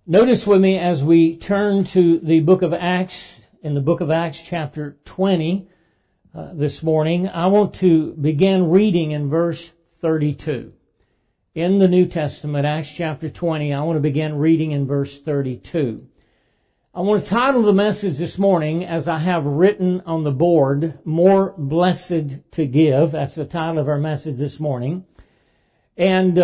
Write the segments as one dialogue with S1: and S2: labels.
S1: Notice with me as we turn to the book of Acts, in the book of Acts chapter 20 this morning, I want to begin reading in verse 32. In the New Testament, Acts chapter 20, I want to begin reading in verse 32. I want to title the message this morning, as I have written on the board, More Blessed to Give. That's the title of our message this morning. And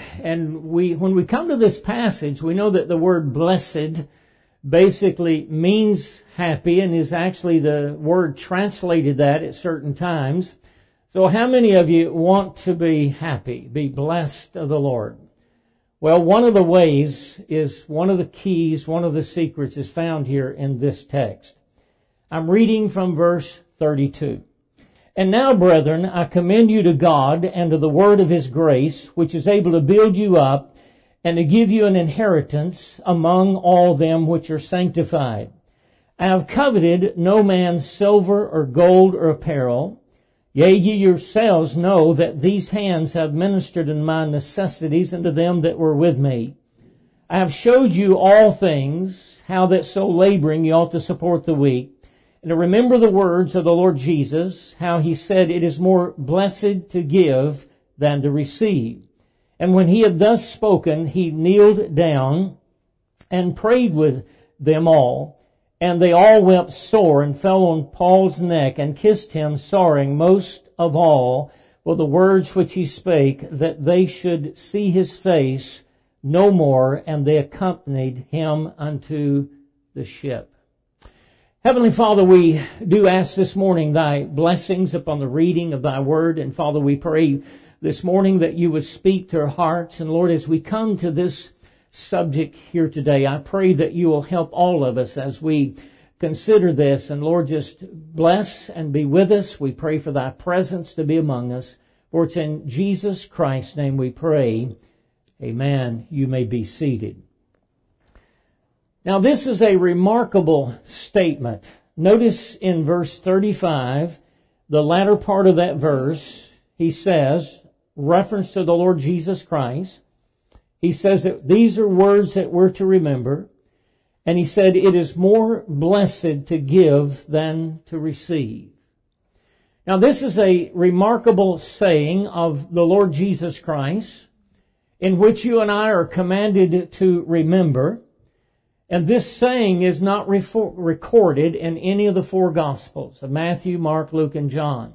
S1: when we come to this passage, we know that the word blessed basically means happy and is actually the word translated that at certain times. So how many of you want to be happy, be blessed of the Lord? Well, one of the ways is, one of the keys, one of the secrets is found here in this text. I'm reading from verse 32. And now, brethren, I commend you to God and to the word of His grace, which is able to build you up and to give you an inheritance among all them which are sanctified. I have coveted no man's silver or gold or apparel. Yea, ye yourselves know that these hands have ministered in my necessities unto them that were with me. I have showed you all things, how that so laboring ye ought to support the weak, and to remember the words of the Lord Jesus, how He said, it is more blessed to give than to receive. And when He had thus spoken, He kneeled down and prayed with them all. And they all wept sore and fell on Paul's neck and kissed him, sorrowing most of all for the words which he spake, that they should see his face no more. And they accompanied him unto the ship. Heavenly Father, we do ask this morning Thy blessings upon the reading of Thy word. And Father, we pray this morning that You would speak to our hearts. And Lord, as we come to this subject here today, I pray that You will help all of us as we consider this. And Lord, just bless and be with us. We pray for Thy presence to be among us. For it's in Jesus Christ's name we pray. Amen. You may be seated. Now, this is a remarkable statement. Notice in verse 35, the latter part of that verse, he says, reference to the Lord Jesus Christ, he says that these are words that we're to remember. And he said, it is more blessed to give than to receive. Now, this is a remarkable saying of the Lord Jesus Christ, in which you and I are commanded to remember. And this saying is not recorded in any of the four Gospels of Matthew, Mark, Luke, and John.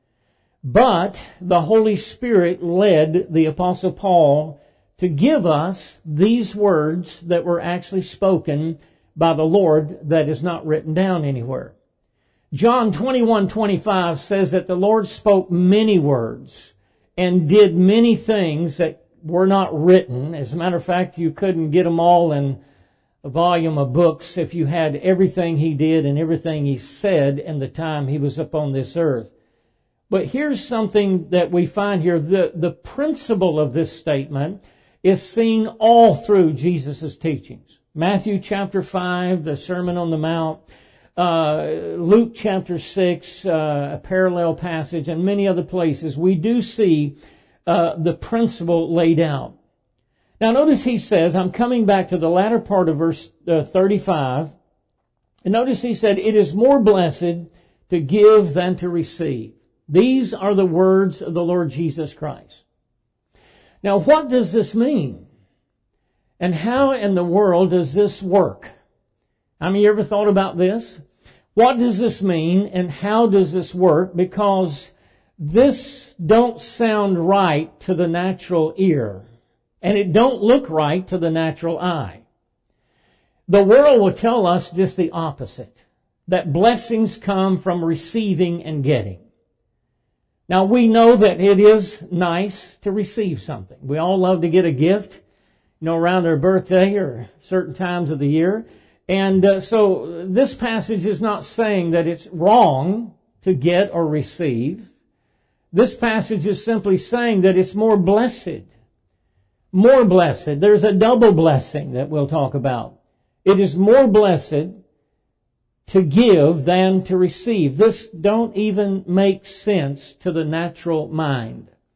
S1: But the Holy Spirit led the Apostle Paul to give us these words that were actually spoken by the Lord, that is not written down anywhere. John 21:25 says that the Lord spoke many words and did many things that were not written. As a matter of fact, you couldn't get them all in a volume of books if you had everything He did and everything He said in the time He was upon this earth. But here's something that we find here. The principle of this statement is seen all through Jesus' teachings. Matthew chapter 5, the Sermon on the Mount, Luke chapter 6, a parallel passage, and many other places. We do see the principle laid out. Now notice he says, I'm coming back to the latter part of verse 35, and notice he said, it is more blessed to give than to receive. These are the words of the Lord Jesus Christ. Now what does this mean? And how in the world does this work? I mean, you ever thought about this? What does this mean and how does this work? Because this don't sound right to the natural ear. And it don't look right to the natural eye. The world will tell us just the opposite. That blessings come from receiving and getting. Now we know that it is nice to receive something. We all love to get a gift, around our birthday or certain times of the year. And so this passage is not saying that it's wrong to get or receive. This passage is simply saying that it's more blessed. More blessed. There's a double blessing that we'll talk about. It is more blessed to give than to receive. This don't even make sense to the natural mind.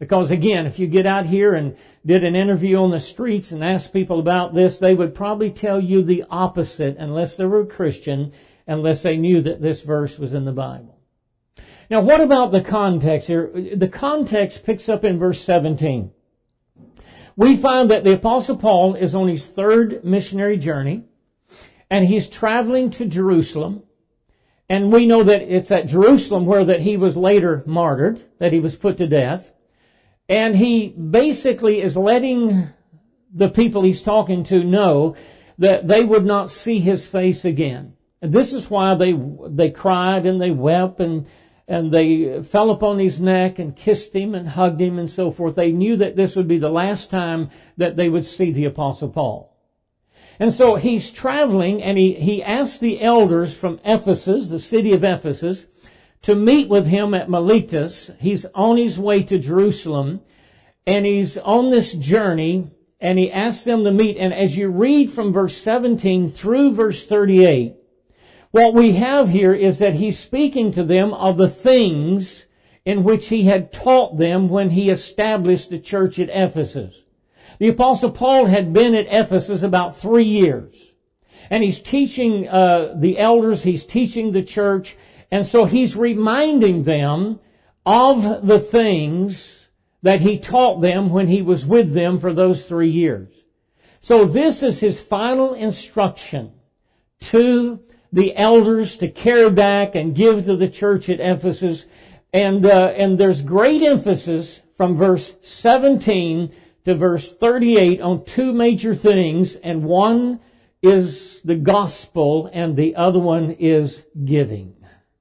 S1: Because again, if you get out here and did an interview on the streets and asked people about this, they would probably tell you the opposite unless they were a Christian, unless they knew that this verse was in the Bible. Now, what about the context here? The context picks up in verse 17. We find that the Apostle Paul is on his third missionary journey, and he's traveling to Jerusalem. And we know that it's at Jerusalem where that he was later martyred, that he was put to death. And he basically is letting the people he's talking to know that they would not see his face again. And this is why they cried and they wept and they fell upon his neck and kissed him and hugged him and so forth. They knew that this would be the last time that they would see the Apostle Paul. And so he's traveling, and he asked the elders from Ephesus, the city of Ephesus, to meet with him at Miletus. He's on his way to Jerusalem, and he's on this journey, and he asked them to meet. And as you read from verse 17 through verse 38, what we have here is that he's speaking to them of the things in which he had taught them when he established the church at Ephesus. The Apostle Paul had been at Ephesus about 3 years. And he's teaching the elders, he's teaching the church, and so he's reminding them of the things that he taught them when he was with them for those 3 years. So this is his final instruction to the elders to carry back and give to the church at Ephesus. And there's great emphasis from verse 17 to verse 38 on two major things, and one is the gospel and the other one is giving.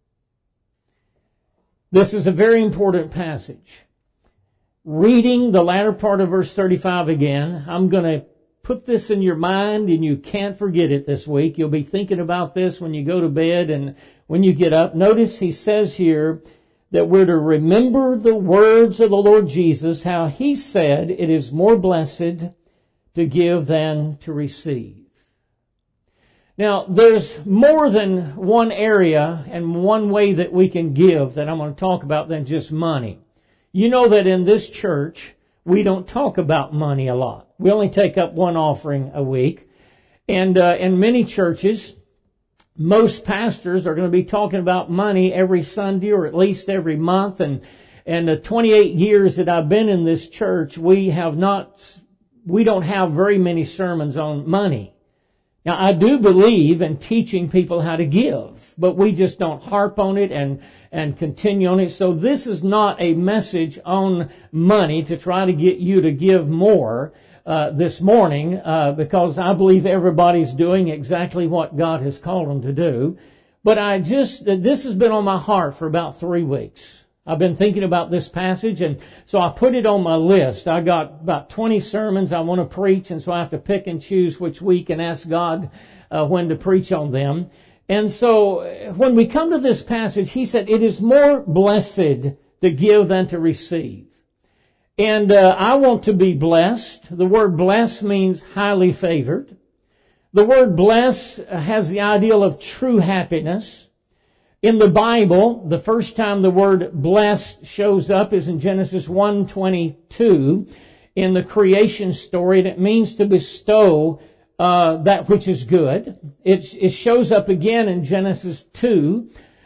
S1: This is a very important passage. Reading the latter part of verse 35 again, I'm going to put this in your mind and you can't forget it this week. You'll be thinking about this when you go to bed and when you get up. Notice he says here that we're to remember the words of the Lord Jesus, how he said, it is more blessed to give than to receive. Now, there's more than one area and one way that we can give that I'm going to talk about than just money. You know that in this church, we don't talk about money a lot. We only take up one offering a week. And in many churches, most pastors are going to be talking about money every Sunday or at least every month. And the 28 years that I've been in this church, we don't have very many sermons on money. Now, I do believe in teaching people how to give, but we just don't harp on it and continue on it. So this is not a message on money to try to get you to give more this morning, because I believe everybody's doing exactly what God has called them to do. But this has been on my heart for about 3 weeks. I've been thinking about this passage, and so I put it on my list. I got about 20 sermons I want to preach, and so I have to pick and choose which week and ask God when to preach on them. And so when we come to this passage, he said, it is more blessed to give than to receive. And I want to be blessed. The word blessed means highly favored. The word blessed has the ideal of true happiness. In the Bible, the first time the word blessed shows up is in Genesis 1:22 in the creation story, and it means to bestow that which is good. It shows up again in Genesis 2,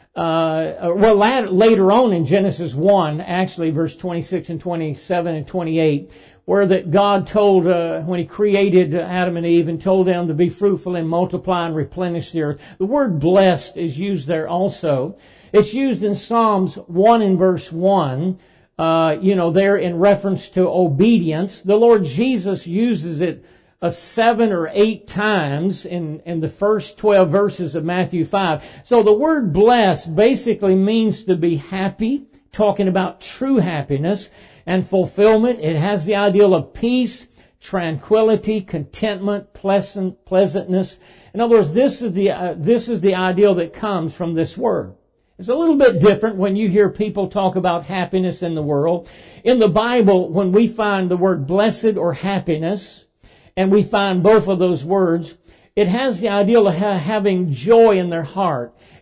S1: later on in Genesis 1, actually, verse 26 and 27 and 28, where that God told, when he created Adam and Eve and told them to be fruitful and multiply and replenish the earth. The word blessed is used there also. It's used in Psalms 1 and verse 1, there in reference to obedience. The Lord Jesus uses it 7 or 8 times in the first 12 verses of Matthew 5. So the word blessed basically means to be happy, talking about true happiness and fulfillment. It has the ideal of peace, tranquility, contentment, pleasantness. In other words, this is the ideal that comes from this word. It's a little bit different when you hear people talk about happiness in the world. In the Bible, when we find the word blessed or happiness, and we find both of those words, it has the ideal of having joy in their heart.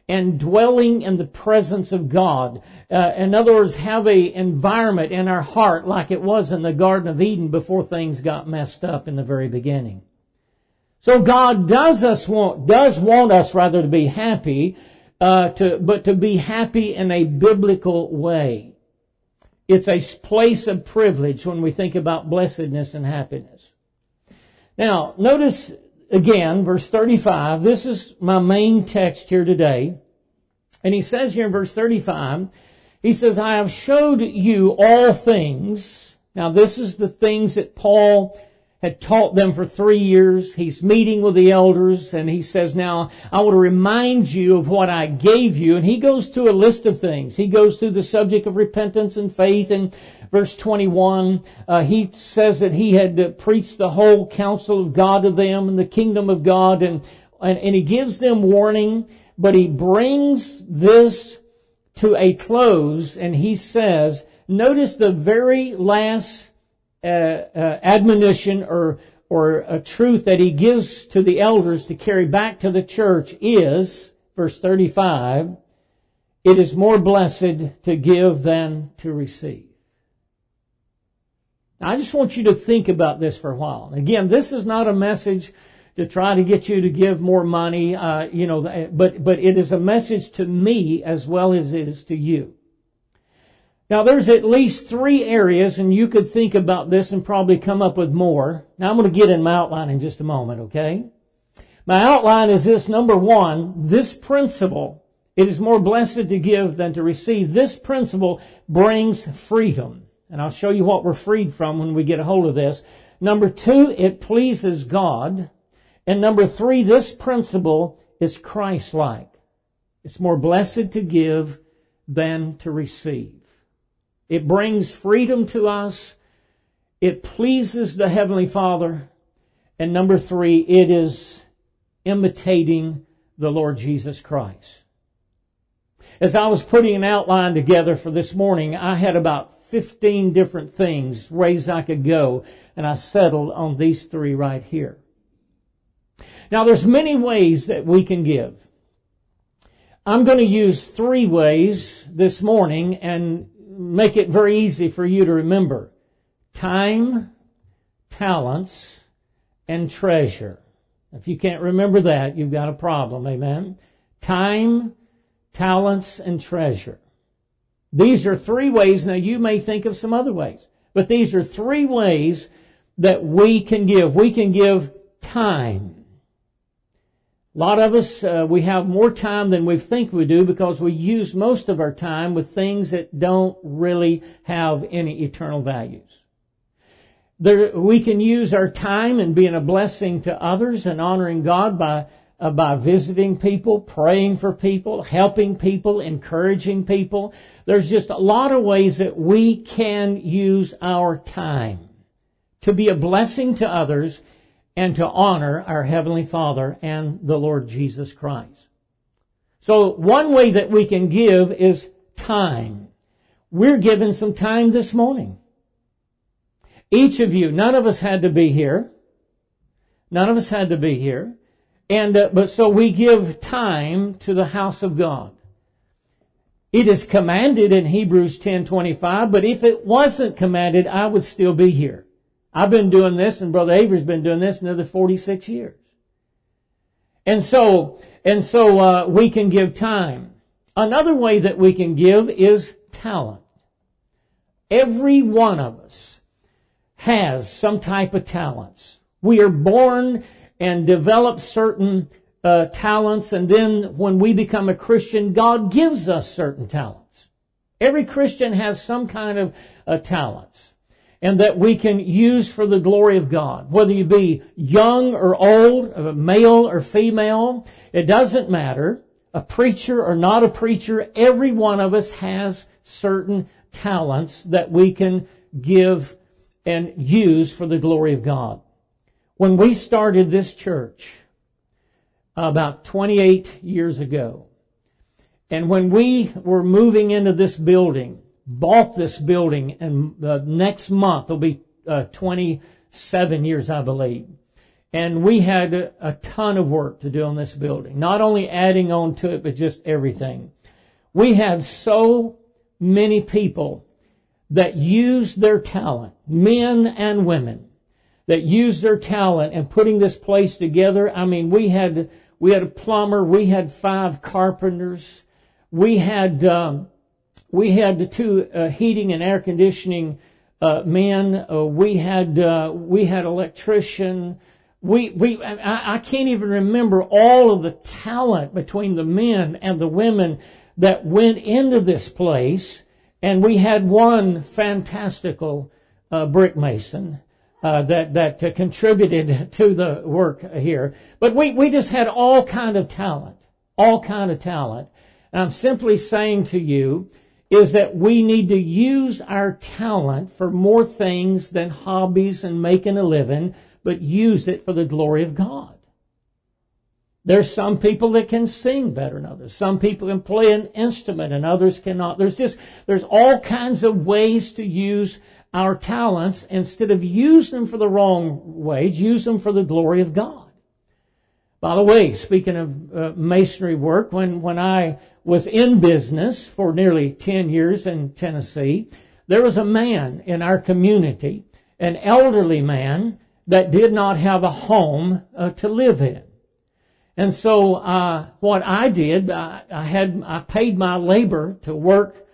S1: and dwelling in the presence of God. In other words, have an environment in our heart like it was in the Garden of Eden before things got messed up in the very beginning. So God does want us to be happy, but to be happy in a biblical way. It's a place of privilege when we think about blessedness and happiness. Now, notice again, verse 35. This is my main text here today. And he says here in verse 35, he says, I have showed you all things. Now, this is the things that Paul had taught them for 3 years. He's meeting with the elders, and he says, now, I want to remind you of what I gave you. And he goes through a list of things. He goes through the subject of repentance and faith. And verse 21, he says that he had preached the whole counsel of God to them and the kingdom of God. And he gives them warning, but he brings this to a close, and he says, notice the very last admonition or a truth that he gives to the elders to carry back to the church is, verse 35, it is more blessed to give than to receive. Now, I just want you to think about this for a while. Again, this is not a message to try to get you to give more money, but it is a message to me as well as it is to you. Now, there's at least 3 areas, and you could think about this and probably come up with more. Now, I'm going to get in my outline in just a moment, okay? My outline is this. Number 1, this principle, it is more blessed to give than to receive. This principle brings freedom. And I'll show you what we're freed from when we get a hold of this. Number 2, it pleases God. And number 3, this principle is Christ-like. It's more blessed to give than to receive. It brings freedom to us. It pleases the Heavenly Father. And number 3, it is imitating the Lord Jesus Christ. As I was putting an outline together for this morning, I had about 15 different things, ways I could go, and I settled on these 3 right here. Now, there's many ways that we can give. I'm going to use 3 ways this morning and make it very easy for you to remember. Time, talents, and treasure. If you can't remember that, you've got a problem, amen? Time, talents, and treasure. These are 3 ways. Now, you may think of some other ways, but these are 3 ways that we can give. We can give time. A lot of us, we have more time than we think we do because we use most of our time with things that don't really have any eternal values. We can use our time in being a blessing to others and honoring God by visiting people, praying for people, helping people, encouraging people. There's just a lot of ways that we can use our time to be a blessing to others and to honor our Heavenly Father and the Lord Jesus Christ. So one way that we can give is time. We're given some time this morning. Each of you, none of us had to be here. None of us had to be here. But so we give time to the house of God. It is commanded in Hebrews 10:25, but if it wasn't commanded, I would still be here. I've been doing this, and Brother Avery's been doing this another 46 years. And so we can give time. Another way that we can give is talent. Every one of us has some type of talents. We are born and develop certain talents, and then when we become a Christian, God gives us certain talents. Every Christian has some kind of talents, and that we can use for the glory of God. Whether you be young or old, male or female, it doesn't matter. A preacher or not a preacher, every one of us has certain talents that we can give and use for the glory of God. When we started this church about 28 years ago, and when we were moving into this building, bought this building, and next month will be 27 years, I believe. And we had a ton of work to do on this building. Not only adding on to it, but just everything. We had so many people that used their talent, men and women, that used their talent in putting this place together. I mean, we had a plumber, we had 5 carpenters, we had the 2 heating and air conditioning men, we had electrician. I can't even remember all of the talent between the men and the women that went into this place. And we had one fantastical brick mason that contributed to the work here. But we just had all kind of talent. And I'm simply saying to you is that we need to use our talent for more things than hobbies and making a living, but use it for the glory of God. There's some people that can sing better than others. Some people can play an instrument and others cannot. There's all kinds of ways to use our talents. Instead of use them for the wrong ways, use them for the glory of God. By the way, speaking of masonry work, when I was in business for nearly 10 years in Tennessee, there was a man in our community, an elderly man, that did not have a home to live in. And so what I did, I paid my labor to work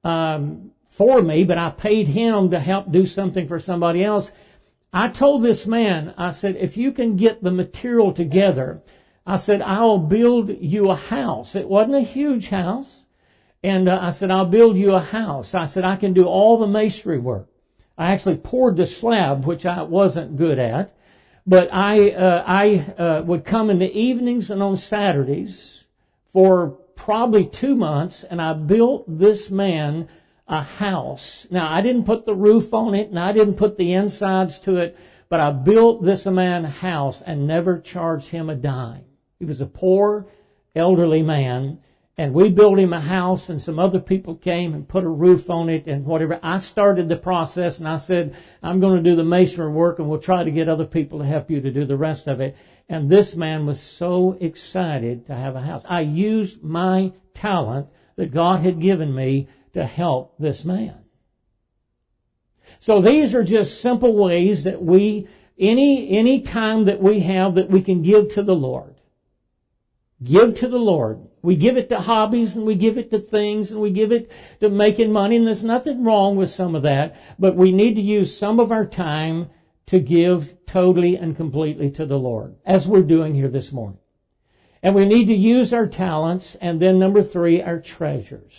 S1: for me, but I paid him to help do something for somebody else. I told this man, I said, if you can get the material together, I said, I'll build you a house. It wasn't a huge house. And I said, I'll build you a house. I said, I can do all the masonry work. I actually poured the slab, which I wasn't good at. But I would come in the evenings and on Saturdays for probably 2 months, and I built this man a house. Now, I didn't put the roof on it, and I didn't put the insides to it, but I built this man a house and never charged him a dime. He was a poor, elderly man, and we built him a house, and some other people came and put a roof on it and whatever. I started the process, and I said, I'm going to do the masonry work, and we'll try to get other people to help you to do the rest of it. And this man was so excited to have a house. I used my talent that God had given me to help this man. So these are just simple ways that any time that we have that we can give to the Lord. Give to the Lord. We give it to hobbies and we give it to things and we give it to making money, and there's nothing wrong with some of that, but we need to use some of our time to give totally and completely to the Lord, as we're doing here this morning. And we need to use our talents, and then number 3, our treasures.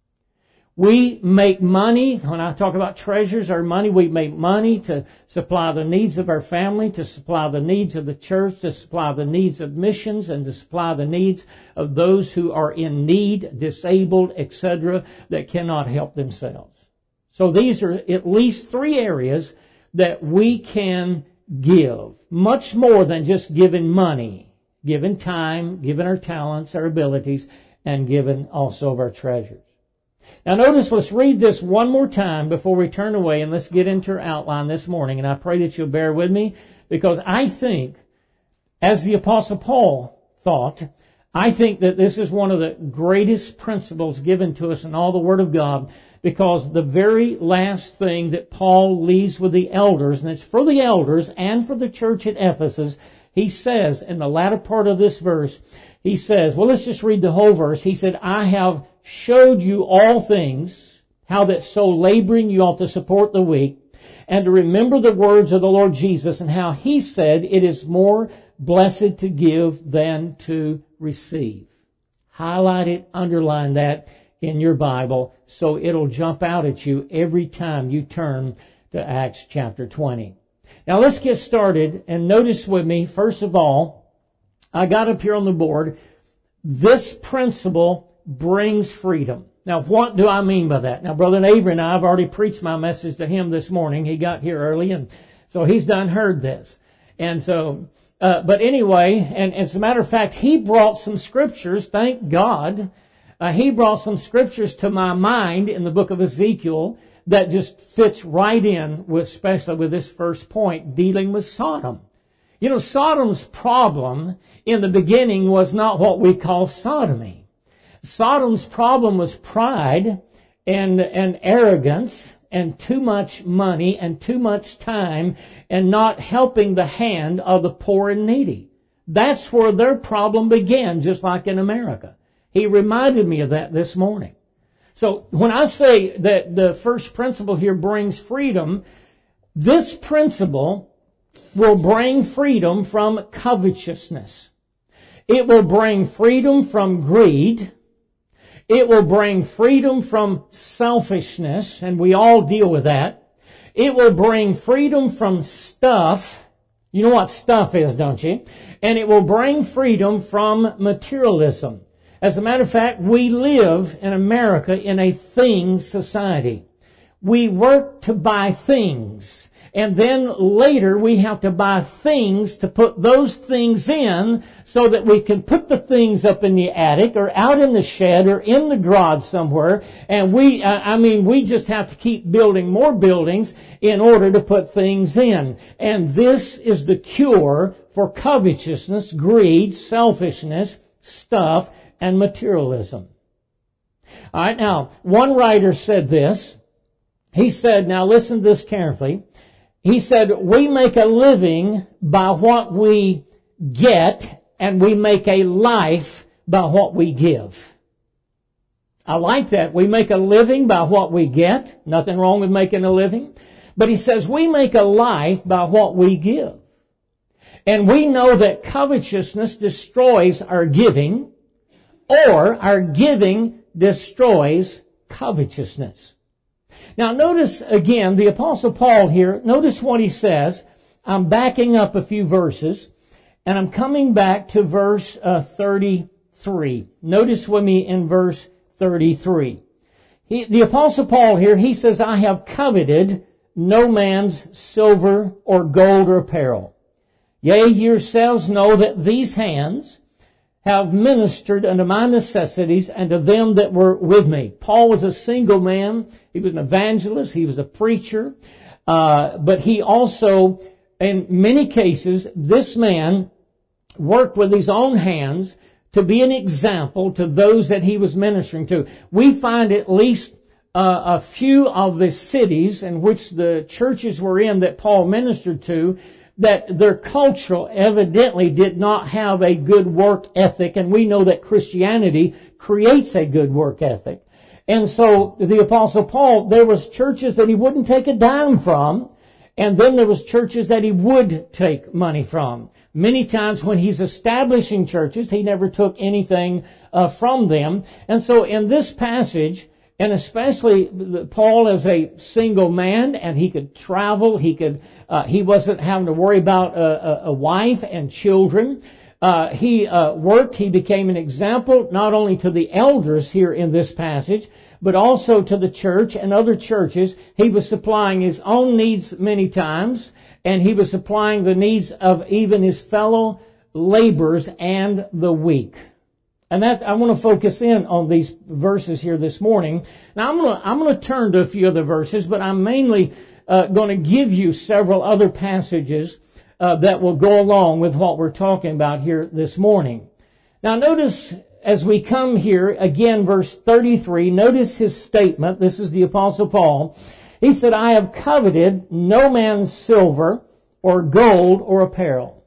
S1: We make money. When I talk about treasures, our money, we make money to supply the needs of our family, to supply the needs of the church, to supply the needs of missions, and to supply the needs of those who are in need, disabled, etc., that cannot help themselves. So these are at least 3 areas that we can give. Much more than just giving money. Giving time, giving our talents, our abilities, and giving also of our treasures. Now notice, let's read this one more time before we turn away, and let's get into our outline this morning. And I pray that you'll bear with me, because I think, as the Apostle Paul thought, I think that this is one of the greatest principles given to us in all the Word of God, because the very last thing that Paul leaves with the elders, and it's for the elders and for the church at Ephesus, he says in the latter part of this verse, he says, well, let's just read the whole verse. He said, I have showed you all things, how that so laboring you ought to support the weak, and to remember the words of the Lord Jesus, and how he said, it is more blessed to give than to receive. Highlight it, underline that in your Bible, so it'll jump out at you every time you turn to Acts chapter 20. Now let's get started, and notice with me, first of all, I got up here on the board, this principle brings freedom. Now, what do I mean by that? Now, Brother Avery and I have already preached my message to him this morning. He got here early, and so he's done heard this. And so, but anyway, and as a matter of fact, he brought some scriptures, thank God. He brought some scriptures to my mind in the book of Ezekiel that just fits right in with, especially with this first point, dealing with Sodom. You know, Sodom's problem in the beginning was not what we call sodomy. Sodom's problem was pride and arrogance and too much money and too much time and not helping the hand of the poor and needy. That's where their problem began, just like in America. He reminded me of that this morning. So when I say that the first principle here brings freedom, this principle will bring freedom from covetousness. It will bring freedom from greed. It will bring freedom from selfishness, and we all deal with that. It will bring freedom from stuff. You know what stuff is, don't you? And it will bring freedom from materialism. As a matter of fact, we live in America in a thing society. We work to buy things. And then later we have to buy things to put those things in so that we can put the things up in the attic or out in the shed or in the garage somewhere. And we just have to keep building more buildings in order to put things in. And this is the cure for covetousness, greed, selfishness, stuff, and materialism. All right, now, one writer said this. He said, now listen to this carefully. He said, we make a living by what we get, and we make a life by what we give. I like that. We make a living by what we get. Nothing wrong with making a living. But he says we make a life by what we give. And we know that covetousness destroys our giving, or our giving destroys covetousness. Now notice again, the Apostle Paul here, notice what he says. I'm backing up a few verses, and I'm coming back to verse 33. Notice with me in verse 33. The Apostle Paul here, he says, I have coveted no man's silver or gold or apparel. Yea, yourselves know that these hands have ministered unto my necessities and to them that were with me. Paul was a single man. He was an evangelist. He was a preacher. But he also, in many cases, this man worked with his own hands to be an example to those that he was ministering to. We find at least a few of the cities in which the churches were in that Paul ministered to, that their culture evidently did not have a good work ethic, and we know that Christianity creates a good work ethic. And so the Apostle Paul, there was churches that he wouldn't take a dime from, and then there was churches that he would take money from. Many times when he's establishing churches, he never took anything from them. And so in this passage, and especially Paul as a single man, and he could travel, he wasn't having to worry about a wife and children. He worked, he became an example not only to the elders here in this passage, but also to the church and other churches. He was supplying his own needs many times, and he was supplying the needs of even his fellow laborers and the weak. And I want to focus in on these verses here this morning. Now I'm going to turn to a few other verses, but I'm mainly going to give you several other passages that will go along with what we're talking about here this morning. Now notice as we come here, again, verse 33, notice his statement. This is the Apostle Paul. He said, I have coveted no man's silver or gold or apparel.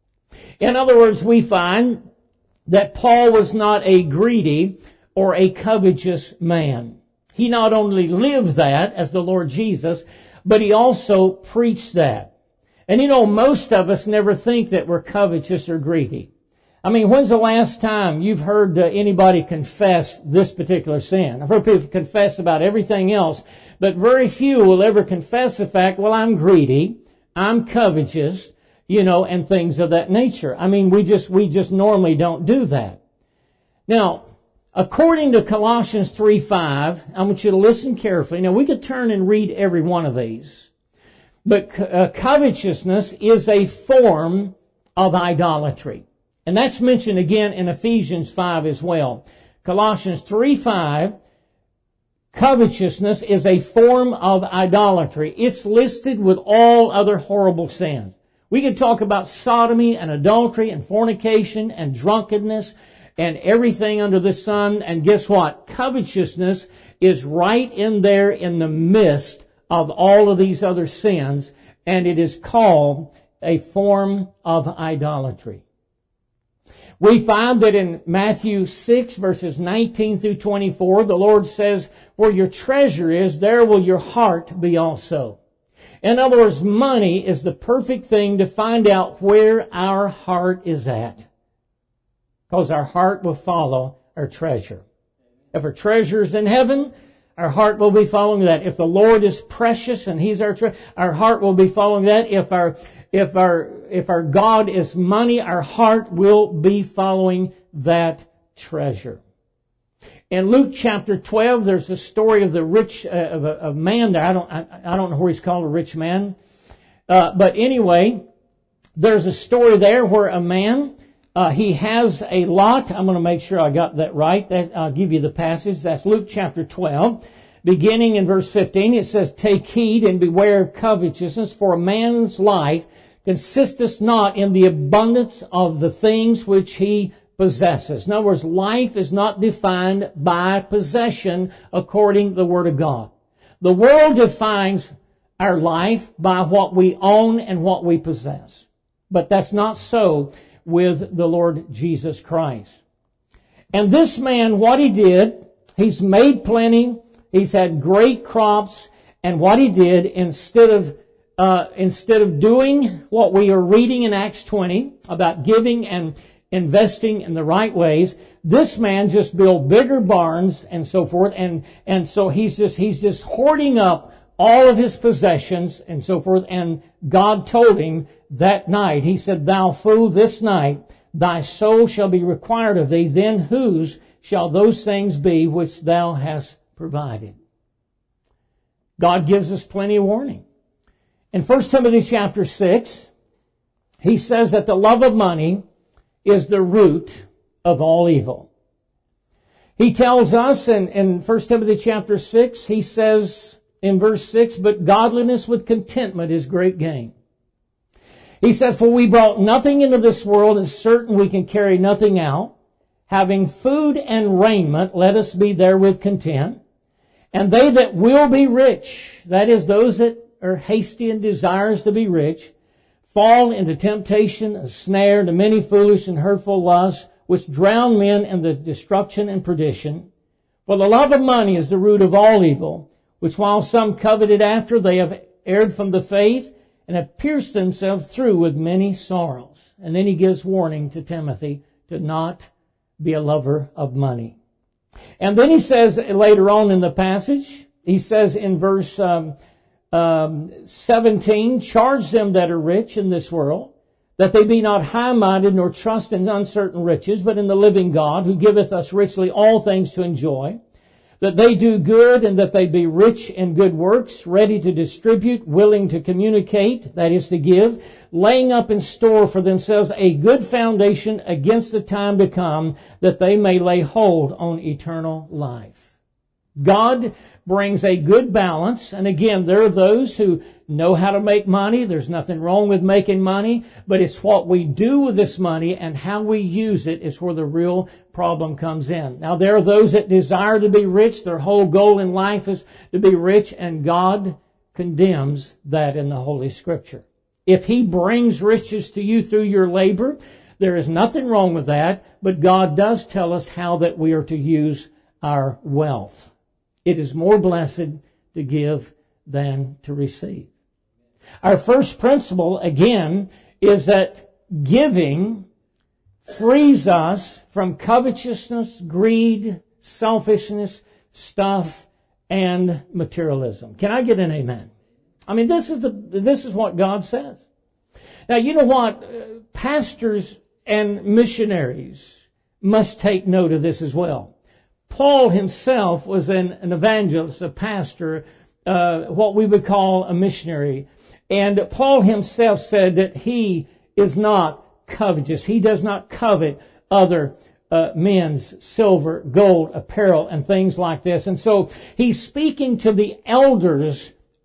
S1: In other words, we find that Paul was not a greedy or a covetous man. He not only lived that as the Lord Jesus, but he also preached that. And you know, most of us never think that we're covetous or greedy. I mean, when's the last time you've heard anybody confess this particular sin? I've heard people confess about everything else, but very few will ever confess the fact, well, I'm greedy, I'm covetous, and things of that nature. I mean, we just normally don't do that. Now, according to Colossians 3:5, I want you to listen carefully. Now, we could turn and read every one of these. But covetousness is a form of idolatry. And that's mentioned again in Ephesians 5 as well. Colossians 3:5, covetousness is a form of idolatry. It's listed with all other horrible sins. We could talk about sodomy and adultery and fornication and drunkenness and everything under the sun. And guess what? Covetousness is right in there in the midst of all of these other sins, and it is called a form of idolatry. We find that in Matthew 6 verses 19 through 24, the Lord says, where your treasure is, there will your heart be also. In other words, money is the perfect thing to find out where our heart is at. Because our heart will follow our treasure. If our treasure is in heaven, our heart will be following that. If the Lord is precious and He's our treasure, our heart will be following that. If our God is money, our heart will be following that treasure. In Luke chapter 12, there's a story of the rich, of a man there. I don't know where he's called a rich man. But anyway, there's a story there where a man, he has a lot. I'm going to make sure I got that right. I'll give you the passage. That's Luke chapter 12. Beginning in verse 15, it says, take heed and beware of covetousness, for a man's life consisteth not in the abundance of the things which he possesses. In other words, life is not defined by possession according to the Word of God. The world defines our life by what we own and what we possess. But that's not so with the Lord Jesus Christ. And this man, what he did, he's made plenty, he's had great crops, and what he did, instead of doing what we are reading in Acts 20 about giving and investing in the right ways, this man just built bigger barns and so forth, and so he's just hoarding up all of his possessions and so forth. And God told him that night, He said, thou fool, this night thy soul shall be required of thee, then whose shall those things be which thou hast provided? God gives us plenty of warning. In 1 Timothy chapter 6, he says that the love of money is the root of all evil. He tells us in 1 Timothy chapter 6, he says in verse 6, but godliness with contentment is great gain. He says, for we brought nothing into this world, and certain we can carry nothing out. Having food and raiment, let us be therewith content. And they that will be rich, that is, those that are hasty and desires to be rich, fall into temptation, a snare, into many foolish and hurtful lusts, which drown men in the destruction and perdition. For the love of money is the root of all evil, which while some coveted after, they have erred from the faith, and have pierced themselves through with many sorrows. And then he gives warning to Timothy to not be a lover of money. And then he says later on in the passage, he says in verse 17, charge them that are rich in this world, that they be not high-minded, nor trust in uncertain riches, but in the living God, who giveth us richly all things to enjoy, that they do good, and that they be rich in good works, ready to distribute, willing to communicate, that is to give, laying up in store for themselves a good foundation against the time to come, that they may lay hold on eternal life. God brings a good balance. And again, there are those who know how to make money. There's nothing wrong with making money, but it's what we do with this money and how we use it is where the real problem comes in. Now, there are those that desire to be rich. Their whole goal in life is to be rich, and God condemns that in the Holy Scripture. If He brings riches to you through your labor, there is nothing wrong with that, but God does tell us how that we are to use our wealth. It is more blessed to give than to receive. Our first principle, again, is that giving frees us from covetousness, greed, selfishness, stuff, and materialism. Can I get an amen? I mean, this is what God says. Now, you know what? Pastors and missionaries must take note of this as well. Paul himself was an evangelist, a pastor, what we would call a missionary. And Paul himself said that he is not covetous. He does not covet other men's silver, gold, apparel, and things like this. And so he's speaking to the elders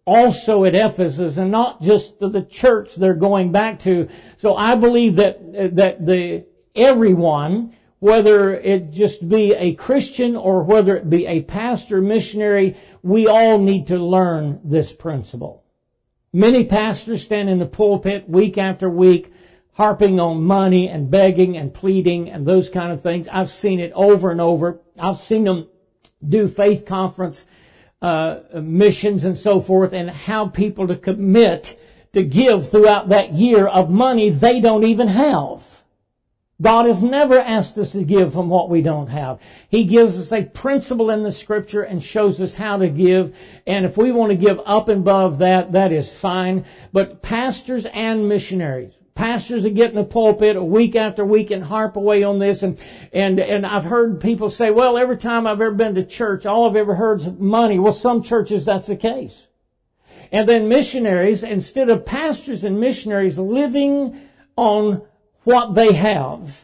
S1: also at Ephesus, and not just to the church they're going back to. So I believe that everyone, whether it just be a Christian or whether it be a pastor, missionary, we all need to learn this principle. Many pastors stand in the pulpit week after week, harping on money and begging and pleading and those kind of things. I've seen it over and over. I've seen them do faith conference missions and so forth, and how people to commit to give throughout that year of money they don't even have. God has never asked us to give from what we don't have. He gives us a principle in the Scripture and shows us how to give. And if we want to give up and above that, that is fine. But pastors and missionaries, pastors that get in the pulpit week after week and harp away on this. And I've heard people say, well, every time I've ever been to church, all I've ever heard is money. Well, some churches that's the case. And then missionaries, instead of pastors and missionaries living on what they have,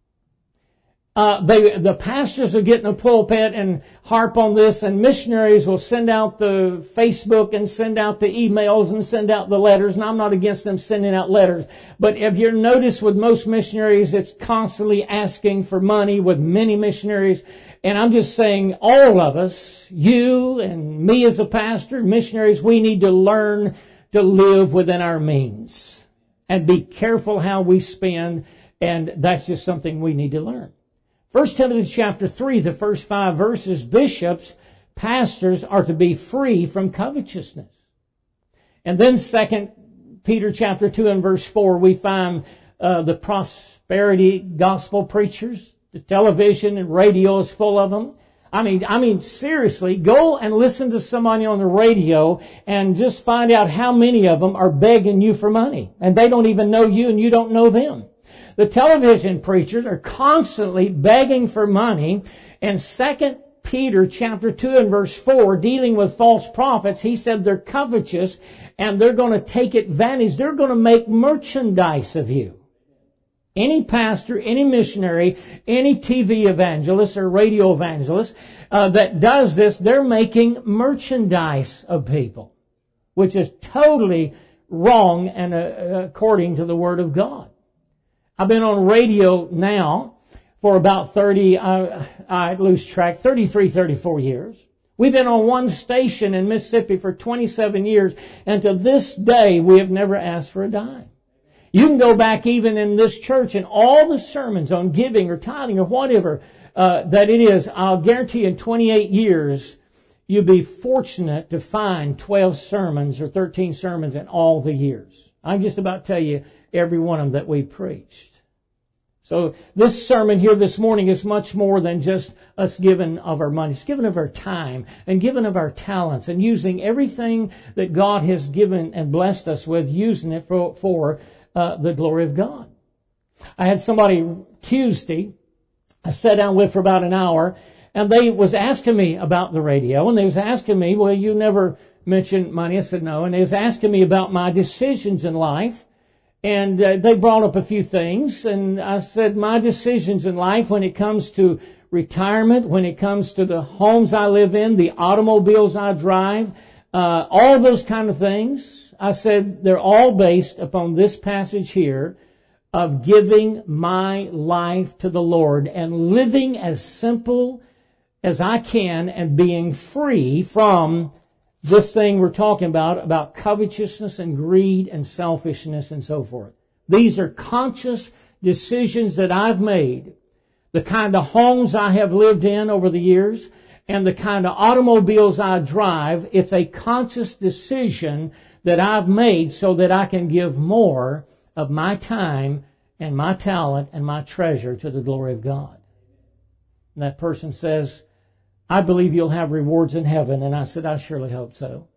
S1: the pastors will get in a pulpit and harp on this, and missionaries will send out the Facebook and send out the emails and send out the letters. And I'm not against them sending out letters, but if you notice with most missionaries, it's constantly asking for money with many missionaries. And I'm just saying, all of us, you and me as a pastor, missionaries, we need to learn to live within our means and be careful how we spend. And that's just something we need to learn. 1 Timothy chapter 3, the first 5 verses, bishops, pastors are to be free from covetousness. And then 2 Peter chapter 2 and verse 4, we find the prosperity gospel preachers. The television and radio is full of them. I mean, seriously, go and listen to somebody on the radio and just find out how many of them are begging you for money. And they don't even know you and you don't know them. The television preachers are constantly begging for money. And 2 Peter chapter 2 and verse 4, dealing with false prophets, he said they're covetous and they're going to take advantage. They're going to make merchandise of you. Any pastor, any missionary, any TV evangelist or radio evangelist that does this, they're making merchandise of people, which is totally wrong and according to the Word of God. I've been on radio now for about 33, 34 years. We've been on one station in Mississippi for 27 years, and to this day, we have never asked for a dime. You can go back even in this church and all the sermons on giving or tithing or whatever that it is, I'll guarantee in 28 years, you'll be fortunate to find 12 sermons or 13 sermons in all the years. I can just about tell you every one of them that we preached. So this sermon here this morning is much more than just us giving of our money. It's giving of our time and giving of our talents and using everything that God has given and blessed us with, using it for the glory of God. I had somebody Tuesday I sat down with for about an hour, and they was asking me about the radio, and they was asking me, well, you never mentioned money. I said no. And they was asking me about my decisions in life, and they brought up a few things, and I said my decisions in life when it comes to retirement, when it comes to the homes I live in, the automobiles I drive, all those kind of things, I said they're all based upon this passage here of giving my life to the Lord and living as simple as I can and being free from this thing we're talking about covetousness and greed and selfishness and so forth. These are conscious decisions that I've made. The kind of homes I have lived in over the years and the kind of automobiles I drive, it's a conscious decision that I've made so that I can give more of my time and my talent and my treasure to the glory of God. And that person says, I believe you'll have rewards in heaven. And I said, I surely hope so.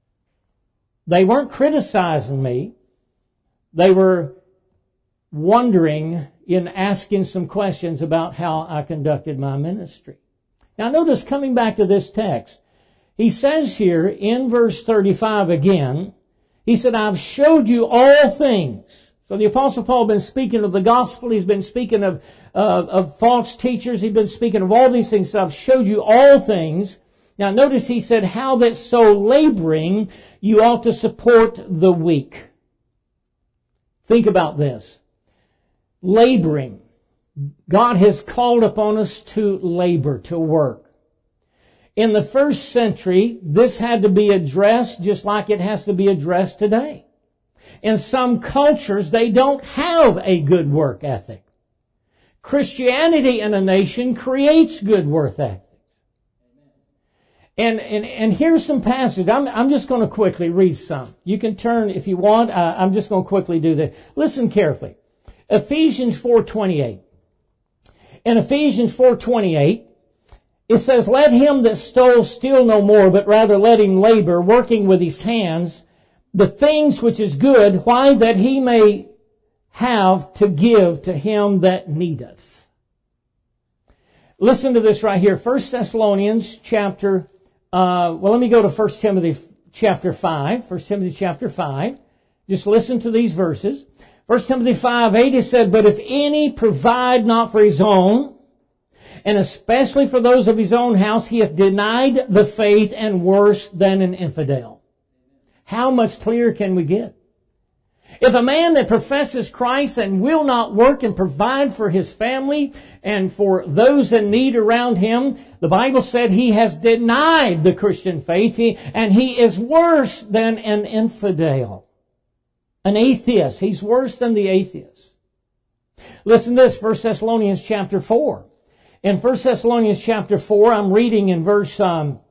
S1: They weren't criticizing me. They were wondering in asking some questions about how I conducted my ministry. Now notice, coming back to this text, he says here in verse 35 again, he said, I've showed you all things. So the Apostle Paul has been speaking of the gospel. He's been speaking of false teachers. He's been speaking of all these things. So I've showed you all things. Now notice he said, how that so laboring you ought to support the weak. Think about this. Laboring. God has called upon us to labor, to work. In the first century, this had to be addressed just like it has to be addressed today. In some cultures, they don't have a good work ethic. Christianity in a nation creates good work ethic. And here's some passages. I'm just going to quickly read some. You can turn if you want. I'm just going to quickly do this. Listen carefully. Ephesians 4:28. In Ephesians 4:28, it says, let him that stole steal no more, but rather let him labor, working with his hands, the things which is good, why? That he may have to give to him that needeth. Listen to this right here. 1 Thessalonians chapter, let me go to 1 Timothy chapter 5. 1 Timothy chapter 5. Just listen to these verses. 1 Timothy 5:8 it said, but if any provide not for his own, and especially for those of his own house, he hath denied the faith and worse than an infidel. How much clearer can we get? If a man that professes Christ and will not work and provide for his family and for those in need around him, the Bible said he has denied the Christian faith, and he is worse than an infidel. An atheist. He's worse than the atheist. Listen to this, 1 Thessalonians chapter 4. In 1 Thessalonians chapter 4, I'm reading in verse 11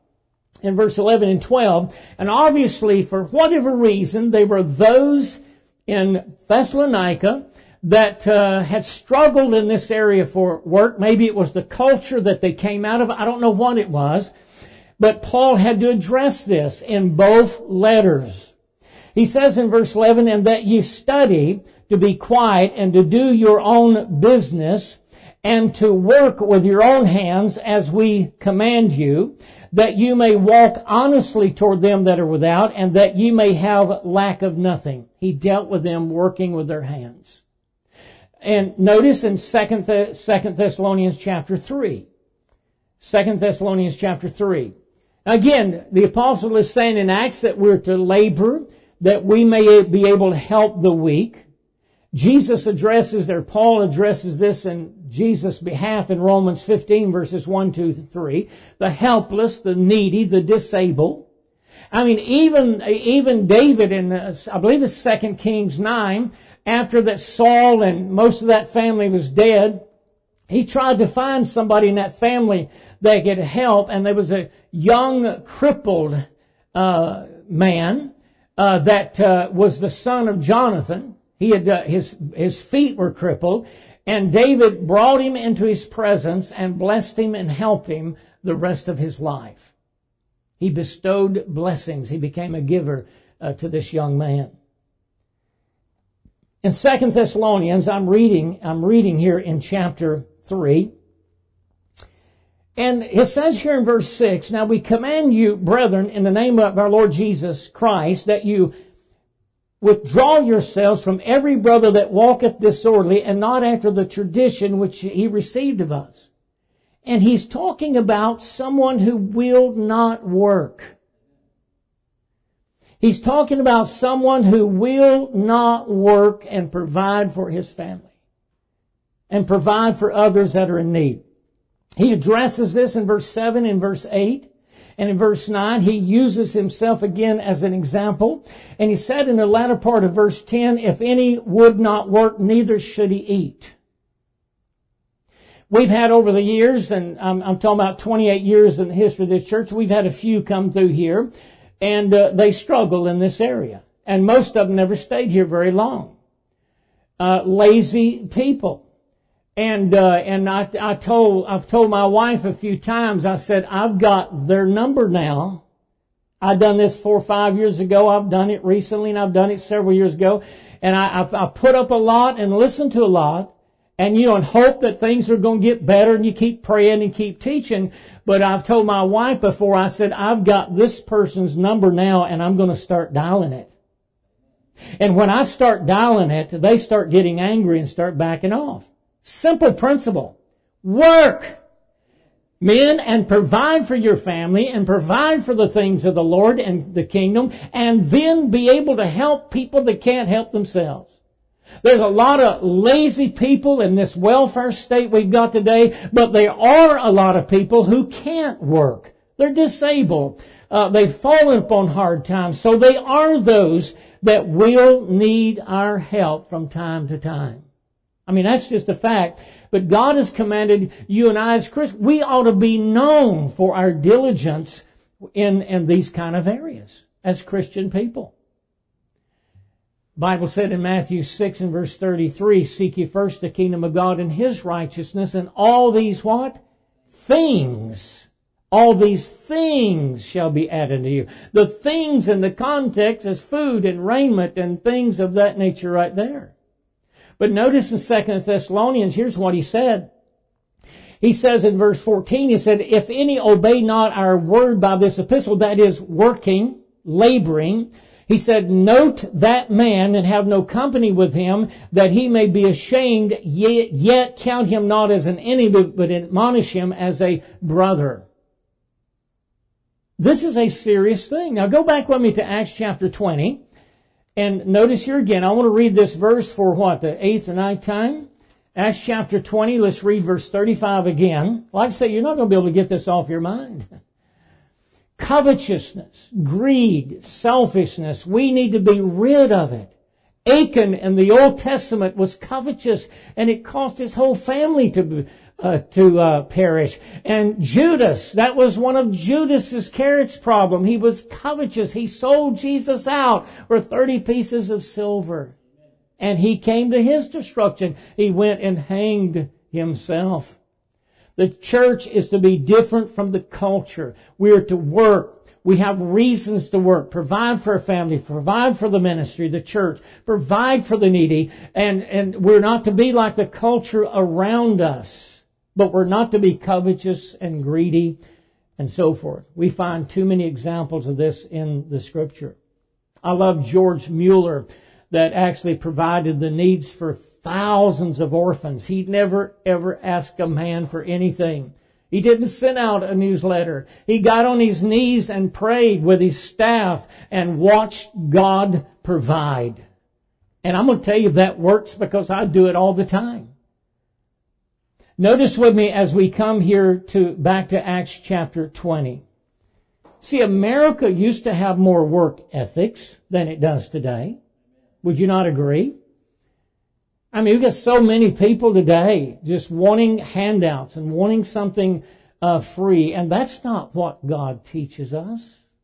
S1: and 12, and obviously for whatever reason, they were those in Thessalonica that had struggled in this area for work. Maybe it was the culture that they came out of. I don't know what it was. But Paul had to address this in both letters. He says in verse 11, and that ye study to be quiet and to do your own business and to work with your own hands as we command you, that you may walk honestly toward them that are without, and that you may have lack of nothing. He dealt with them working with their hands. And notice in 2 Thessalonians chapter 3. 2 Thessalonians chapter 3. Again, the apostle is saying in Acts that we're to labor, that we may be able to help the weak. Jesus addresses there, Paul addresses this in Jesus' behalf in Romans 15 verses 1, 2, 3. The helpless, the needy, the disabled. I mean, even David in, I believe it's 2 Kings 9, after that Saul and most of that family was dead, he tried to find somebody in that family that could help, and there was a young crippled man that was the son of Jonathan. He had his feet were crippled, and David brought him into his presence and blessed him and helped him the rest of his life. He bestowed blessings. He became a giver to this young man. In 2 Thessalonians, I'm reading here in chapter 3. And it says here in verse 6, now we command you, brethren, in the name of our Lord Jesus Christ, that you withdraw yourselves from every brother that walketh disorderly and not after the tradition which he received of us. And he's talking about someone who will not work. He's talking about someone who will not work and provide for his family and provide for others that are in need. He addresses this in verse 7 and verse 8. And in verse 9, he uses himself again as an example. And he said in the latter part of verse 10, if any would not work, neither should he eat. We've had over the years, and I'm talking about 28 years in the history of this church, we've had a few come through here, and they struggle in this area. And most of them never stayed here very long. Lazy people. And I've told my wife a few times, I said, I've got their number now. I've done this 4 or 5 years ago. I've done it recently, and I've done it several years ago. And I put up a lot and listen to a lot. And, and hope that things are going to get better, and you keep praying and keep teaching. But I've told my wife before, I said, I've got this person's number now, and I'm going to start dialing it. And when I start dialing it, they start getting angry and start backing off. Simple principle. Work. men, and provide for your family and provide for the things of the Lord and the kingdom, and then be able to help people that can't help themselves. There's a lot of lazy people in this welfare state we've got today, but there are a lot of people who can't work. They're disabled. They've fallen upon hard times. So they are those that will need our help from time to time. I mean, that's just a fact. But God has commanded you and I as Christians, we ought to be known for our diligence in these kind of areas as Christian people. Bible said in Matthew 6 and verse 33, seek ye first the kingdom of God and His righteousness, and all these what? Things. All these things shall be added to you. The things in the context is food and raiment and things of that nature right there. But notice in 2 Thessalonians, here's what he said. He says in verse 14, he said, if any obey not our word by this epistle, that is working, laboring, he said, note that man and have no company with him, that he may be ashamed, yet count him not as an enemy, but admonish him as a brother. This is a serious thing. Now go back with me to Acts chapter 20. And notice here again, I want to read this verse for what, the 8th or 9th time? Acts chapter 20, let's read verse 35 again. Like I say, you're not going to be able to get this off your mind. Covetousness, greed, selfishness, we need to be rid of it. Achan in the Old Testament was covetous, and it cost his whole family to perish. And Judas, that was one of Judas Iscariot's problem. He was covetous. He sold Jesus out for 30 pieces of silver. And he came to his destruction. He went and hanged himself. The church is to be different from the culture. We are to work. We have reasons to work. Provide for a family. Provide for the ministry, the church. Provide for the needy. And we're not to be like the culture around us. But we're not to be covetous and greedy and so forth. We find too many examples of this in the Scripture. I love George Mueller that actually provided the needs for thousands of orphans. He never ever asked a man for anything. He didn't send out a newsletter. He got on his knees and prayed with his staff and watched God provide. And I'm going to tell you that works because I do it all the time. Notice with me as we come here back to Acts chapter 20. See, America used to have more work ethics than it does today. Would you not agree? I mean, we've got so many people today just wanting handouts and wanting something free, and that's not what God teaches us.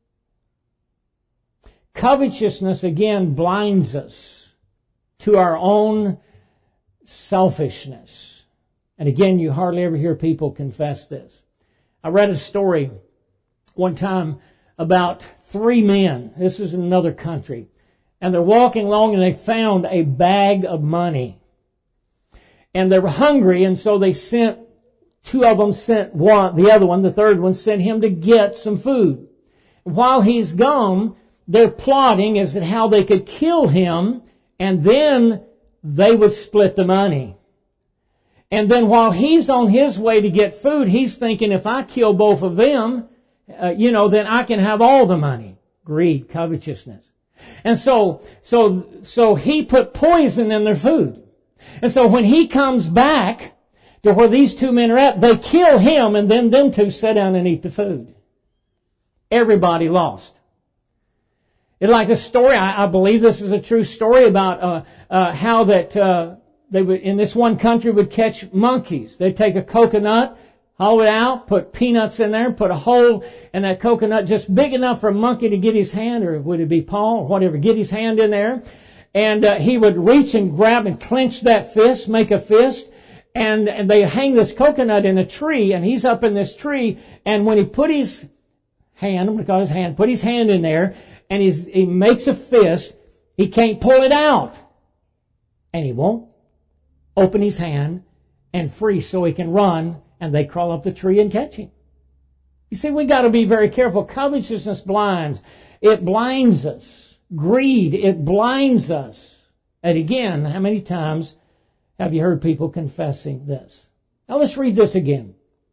S1: Covetousness, again, blinds us to our own selfishness. And again, you hardly ever hear people confess this. I read a story one time about 3 men. This is in another country. And they're walking along and they found a bag of money. And they were hungry, and so they sent, 2 of them sent one, the other one, the third one, sent him to get some food. While he's gone, they're plotting as to how they could kill him, and then they would split the money. And then while he's on his way to get food, he's thinking, if I kill both of them, then I can have all the money. Greed, covetousness. And so he put poison in their food. And so when he comes back to where these 2 men are at, they kill him, and then them 2 sit down and eat the food. Everybody lost. It's like a story, I believe this is a true story about how that they would, in this one country, would catch monkeys. They'd take a coconut, hollow it out, put peanuts in there, put a hole in that coconut just big enough for a monkey to get his hand, or would it be paw, or whatever, get his hand in there. And he would reach and grab and clench that fist, make a fist, and they hang this coconut in a tree, and he's up in this tree, and when he put his hand, I'm going to call his hand, put his hand in there, and he makes a fist, he can't pull it out. And he won't open his hand and free so he can run, and they crawl up the tree and catch him. You see, we got to be very careful. Covetousness blinds. It blinds us. Greed, it blinds us. And again, how many times have you heard people confessing this? Now let's read this again.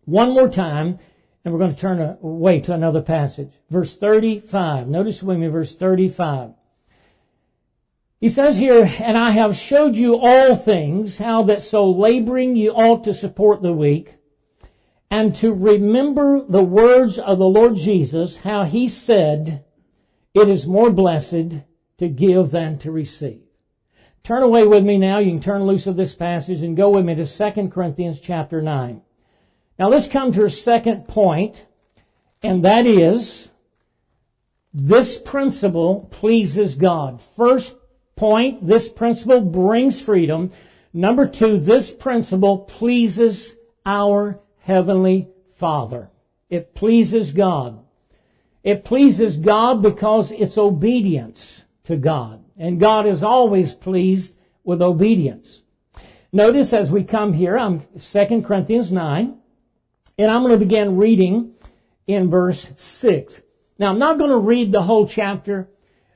S1: One more time, and we're going to turn away to another passage. Verse 35. Notice with me verse 35. He says here, "And I have showed you all things, how that so laboring you ought to support the weak, and to remember the words of the Lord Jesus, how he said, it is more blessed to give than to receive." Turn away with me now. You can turn loose of this passage and go with me to 2 Corinthians chapter 9. Now let's come to our second point, and that is, this principle pleases God. First point, this principle brings freedom. Number two, this principle pleases our Heavenly Father. It pleases God. It pleases God because it's obedience to God. And God is always pleased with obedience. Notice as we come here, I'm 2 Corinthians 9, and I'm going to begin reading in verse 6. Now, I'm not going to read the whole chapter.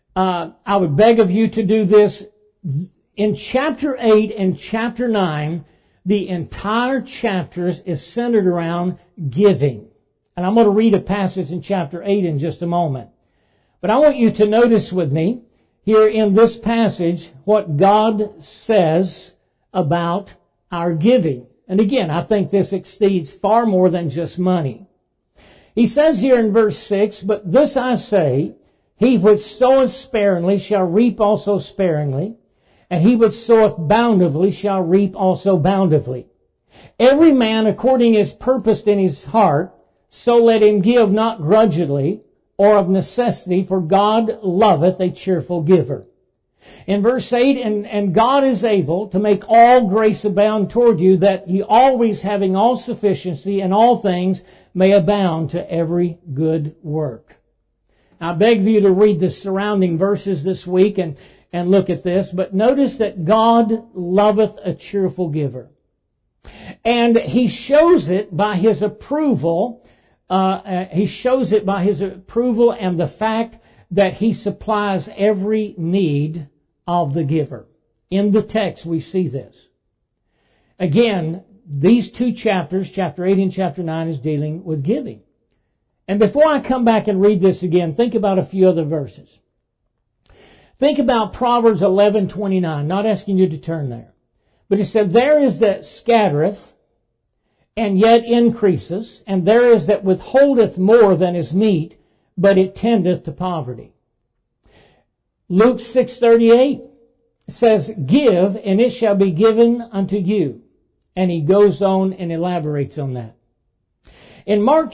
S1: I would beg of you to do this. In chapter 8 and chapter 9, the entire chapters is centered around giving. And I'm going to read a passage in chapter 8 in just a moment. But I want you to notice with me here in this passage what God says about our giving. And again, I think this exceeds far more than just money. He says here in verse 6, "But this I say, he which soweth sparingly shall reap also sparingly, and he which soweth bountifully shall reap also bountifully. Every man according as purposed in his heart, so let him give not grudgingly or of necessity, for God loveth a cheerful giver." In verse 8, and God is able to make all grace abound toward you, that ye always having all sufficiency in all things may abound to every good work. I beg of you to read the surrounding verses this week and look at this, but notice that God loveth a cheerful giver. And He shows it by His approval. He shows it by His approval and the fact that He supplies every need of the giver. In the text we see this. Again, these two chapters, chapter 8 and chapter 9, is dealing with giving. And before I come back and read this again, think about a few other verses. Think about Proverbs 11:29, not asking you to turn there. But it said, "There is that scattereth, and yet increases, and there is that withholdeth more than is meet, but it tendeth to poverty." Luke 6:38 says, "Give, and it shall be given unto you." And he goes on and elaborates on that. In Mark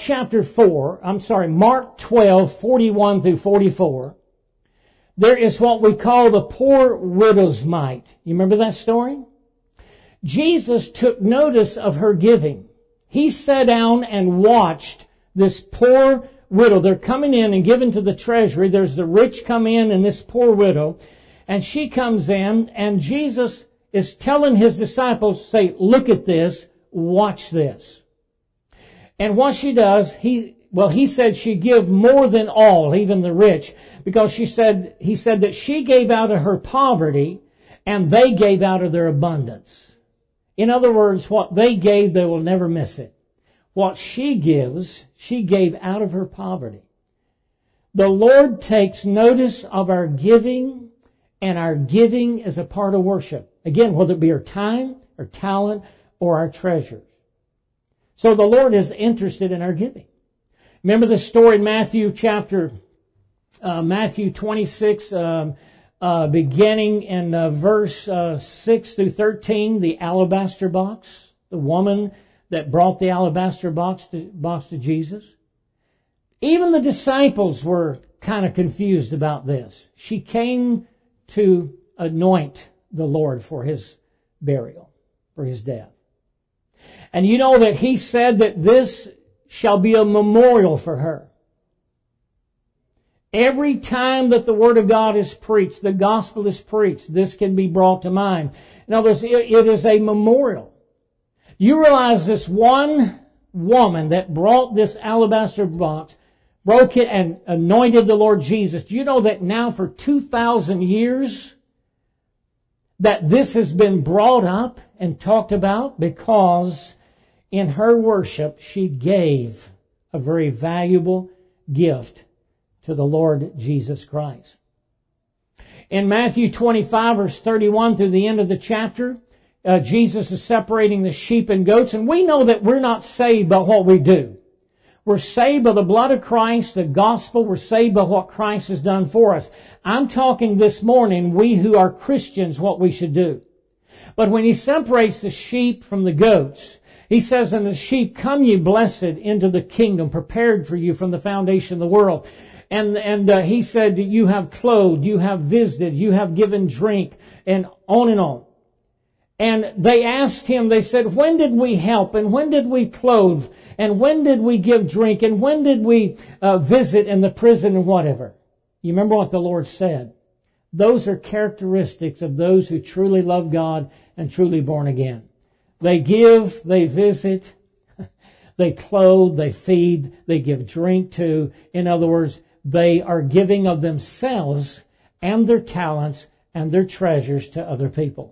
S1: 12:41 through 44, there is what we call the poor widow's mite. You remember that story? Jesus took notice of her giving. He sat down and watched this poor widow. They're coming in and giving to the treasury. There's the rich come in and this poor widow. And she comes in, and Jesus is telling His disciples, say, "Look at this, watch this." And what she does, He said she give more than all, even the rich, because He said that she gave out of her poverty and they gave out of their abundance. In other words, what they gave, they will never miss it. What she gives, she gave out of her poverty. The Lord takes notice of our giving, and our giving is a part of worship. Again, whether it be our time, our talent, or our treasures. So the Lord is interested in our giving. Remember the story in Matthew 26, beginning in verse 6 through 13, the alabaster box, the woman that brought the alabaster box to Jesus. Even the disciples were kind of confused about this. She came to anoint the Lord for His burial, for His death. And you know that He said that this shall be a memorial for her. Every time that the Word of God is preached, the gospel is preached, this can be brought to mind. In other words, it is a memorial. You realize this one woman that brought this alabaster box, broke it and anointed the Lord Jesus. Do you know that now for 2,000 years that this has been brought up and talked about? Because in her worship, she gave a very valuable gift to the Lord Jesus Christ. In Matthew 25, verse 31 through the end of the chapter, Jesus is separating the sheep and goats, and we know that we're not saved by what we do. We're saved by the blood of Christ, the gospel. We're saved by what Christ has done for us. I'm talking this morning, we who are Christians, what we should do. But when he separates the sheep from the goats, he says, "And the sheep, come ye blessed into the kingdom, prepared for you from the foundation of the world." And he said, "You have clothed, you have visited, you have given drink," and on and on. And they asked him, they said, "When did we help? And when did we clothe? And when did we give drink? And when did we visit in the prison and whatever?" You remember what the Lord said? Those are characteristics of those who truly love God and truly born again. They give, they visit, they clothe, they feed, they give drink to. In other words, they are giving of themselves and their talents and their treasures to other people.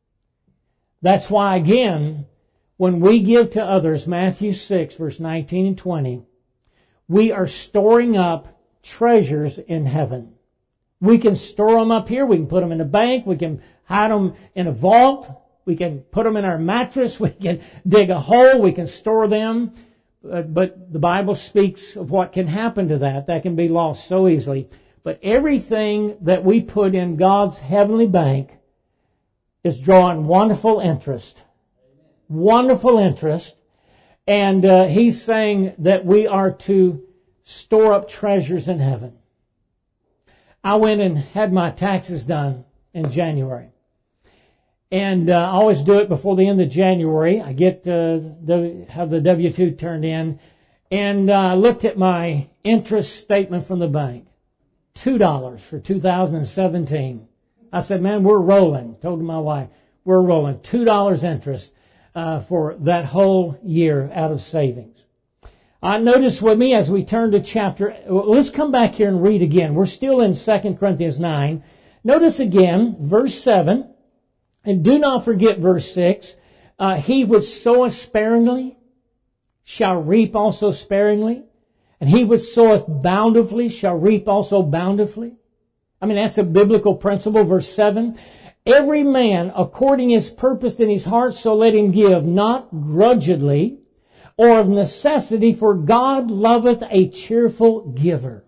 S1: That's why, again, when we give to others, Matthew 6, verse 19 and 20, we are storing up treasures in heaven. We can store them up here. We can put them in a bank. We can hide them in a vault. We can put them in our mattress. We can dig a hole. We can store them. But the Bible speaks of what can happen to that. That can be lost so easily. But everything that we put in God's heavenly bank is drawing wonderful interest. Wonderful interest. And he's saying that we are to store up treasures in heaven. I went and had my taxes done in January. And I always do it before the end of January. I get have the W-2 turned in. And I looked at my interest statement from the bank. $2 for 2017. I said, "Man, we're rolling." Told my wife, "We're rolling. $2 interest for that whole year out of savings." Notice with me as we turn to chapter, let's come back here and read again. We're still in 2 Corinthians 9. Notice again, verse 7, and do not forget verse 6. He which soweth sparingly shall reap also sparingly, and he which soweth bountifully shall reap also bountifully. I mean, that's a biblical principle. Verse 7, every man according his purpose in his heart, so let him give, not grudgingly or of necessity, for God loveth a cheerful giver.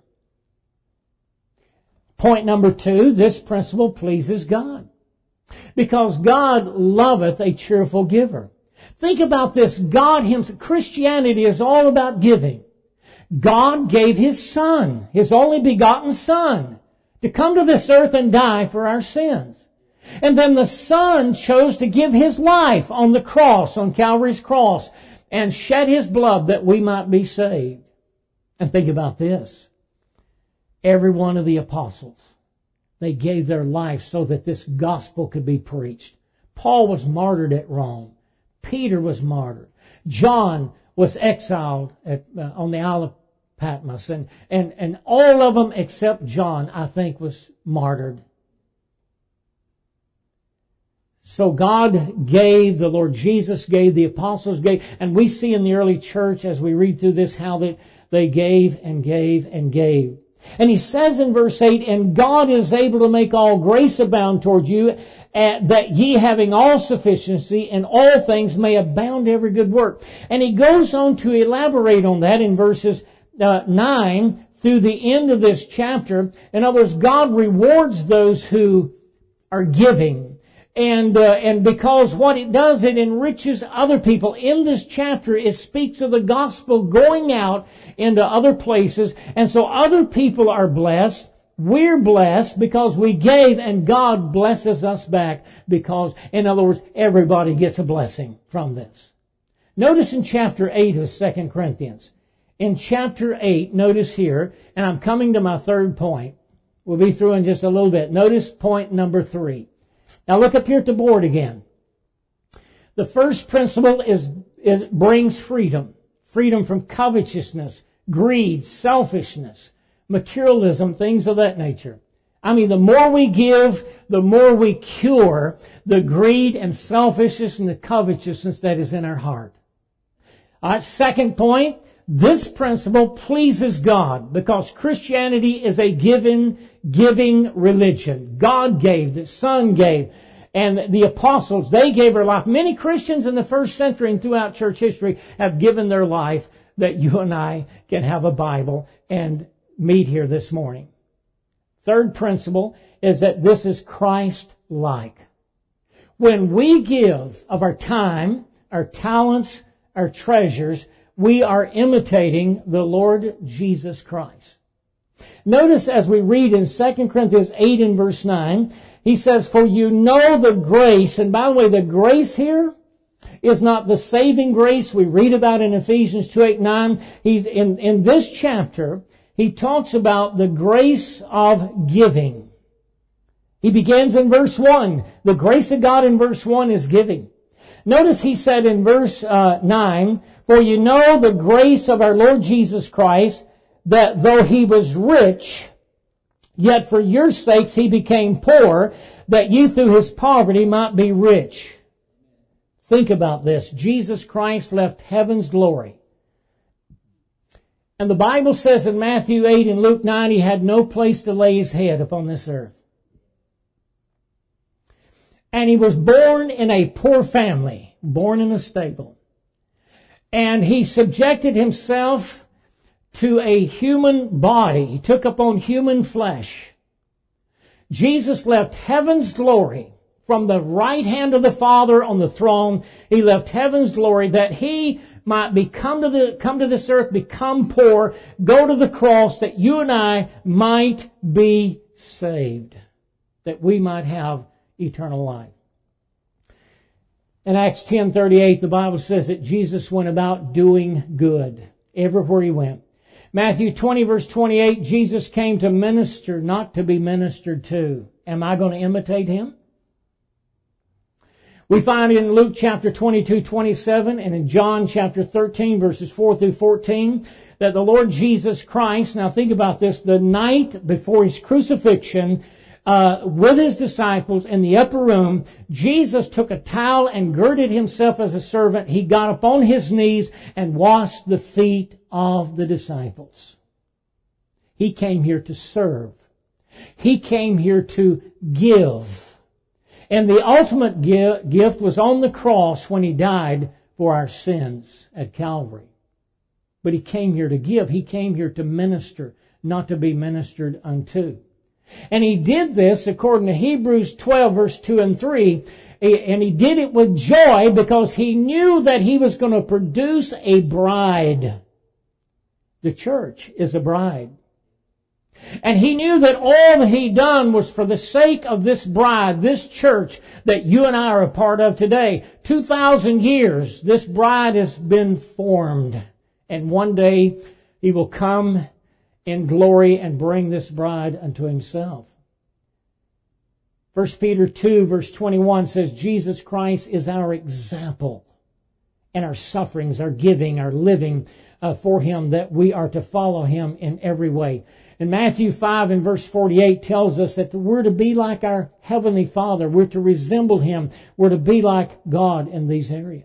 S1: Point number 2, this principle pleases God. Because God loveth a cheerful giver. Think about this. God himself, Christianity is all about giving. God gave his Son, his only begotten Son, to come to this earth and die for our sins. And then the Son chose to give his life on the cross, on Calvary's cross, and shed his blood that we might be saved. And think about this. Every one of the apostles, they gave their life so that this gospel could be preached. Paul was martyred at Rome. Peter was martyred. John was exiled on the Isle of Patmos. And all of them except John, I think, was martyred. So God gave, the Lord Jesus gave, the apostles gave, and we see in the early church as we read through this how that they gave and gave and gave. And he says in verse 8, and God is able to make all grace abound toward you, that ye having all sufficiency in all things may abound to every good work. And he goes on to elaborate on that in verses 9 through the end of this chapter. In other words, God rewards those who are giving. And because what it does, it enriches other people. In this chapter, it speaks of the gospel going out into other places. And so other people are blessed. We're blessed because we gave, and God blesses us back because, in other words, everybody gets a blessing from this. Notice in chapter 8 of 2 Corinthians. In chapter 8, notice here, and I'm coming to my third point. We'll be through in just a little bit. Notice point number 3. Now look up here at the board again. The first principle brings freedom. Freedom from covetousness, greed, selfishness, materialism, things of that nature. I mean, the more we give, the more we cure the greed and selfishness and the covetousness that is in our heart. All right, second point, this principle pleases God because Christianity is a giving religion. God gave, the Son gave, and the apostles, they gave their life. Many Christians in the first century and throughout church history have given their life that you and I can have a Bible and meet here this morning. Third principle is that this is Christ-like. When we give of our time, our talents, our treasures, we are imitating the Lord Jesus Christ. Notice as we read in 2 Corinthians 8 and verse 9, he says, for you know the grace, and by the way, the grace here is not the saving grace we read about in Ephesians 2, 8, 9. He's in this chapter, he talks about the grace of giving. He begins in verse 1. The grace of God in verse 1 is giving. Notice he said in verse 9, for you know the grace of our Lord Jesus Christ, that though he was rich, yet for your sakes he became poor, that you through his poverty might be rich. Think about this. Jesus Christ left heaven's glory. And the Bible says in Matthew 8 and Luke 9, he had no place to lay his head upon this earth. And he was born in a poor family, born in a stable. And he subjected himself to a human body. He took upon human flesh. Jesus left heaven's glory from the right hand of the Father on the throne. He left heaven's glory that he might come to this earth, become poor, go to the cross, that you and I might be saved, that we might have eternal life. In Acts 10:38, the Bible says that Jesus went about doing good everywhere he went. Matthew 20 verse 28, Jesus came to minister, not to be ministered to. Am I going to imitate him? We find in Luke chapter 22:27 and in John chapter 13 verses 4 through 14 that the Lord Jesus Christ, now think about this, the night before his crucifixion, with his disciples in the upper room, Jesus took a towel and girded himself as a servant. He got up on his knees and washed the feet of the disciples. He came here to serve. He came here to give. And the ultimate gift was on the cross when he died for our sins at Calvary. But he came here to give. He came here to minister, not to be ministered unto. And he did this according to Hebrews 12 verse 2 and 3. And he did it with joy because he knew that he was going to produce a bride. The church is a bride. And he knew that all that he done was for the sake of this bride, this church that you and I are a part of today. 2,000 years, this bride has been formed. And one day he will come in glory and bring this bride unto himself. 1 Peter 2 verse 21 says Jesus Christ is our example in our sufferings, our giving, our living for him, that we are to follow him in every way. And Matthew 5 and verse 48 tells us that we're to be like our Heavenly Father. We're to resemble him. We're to be like God in these areas.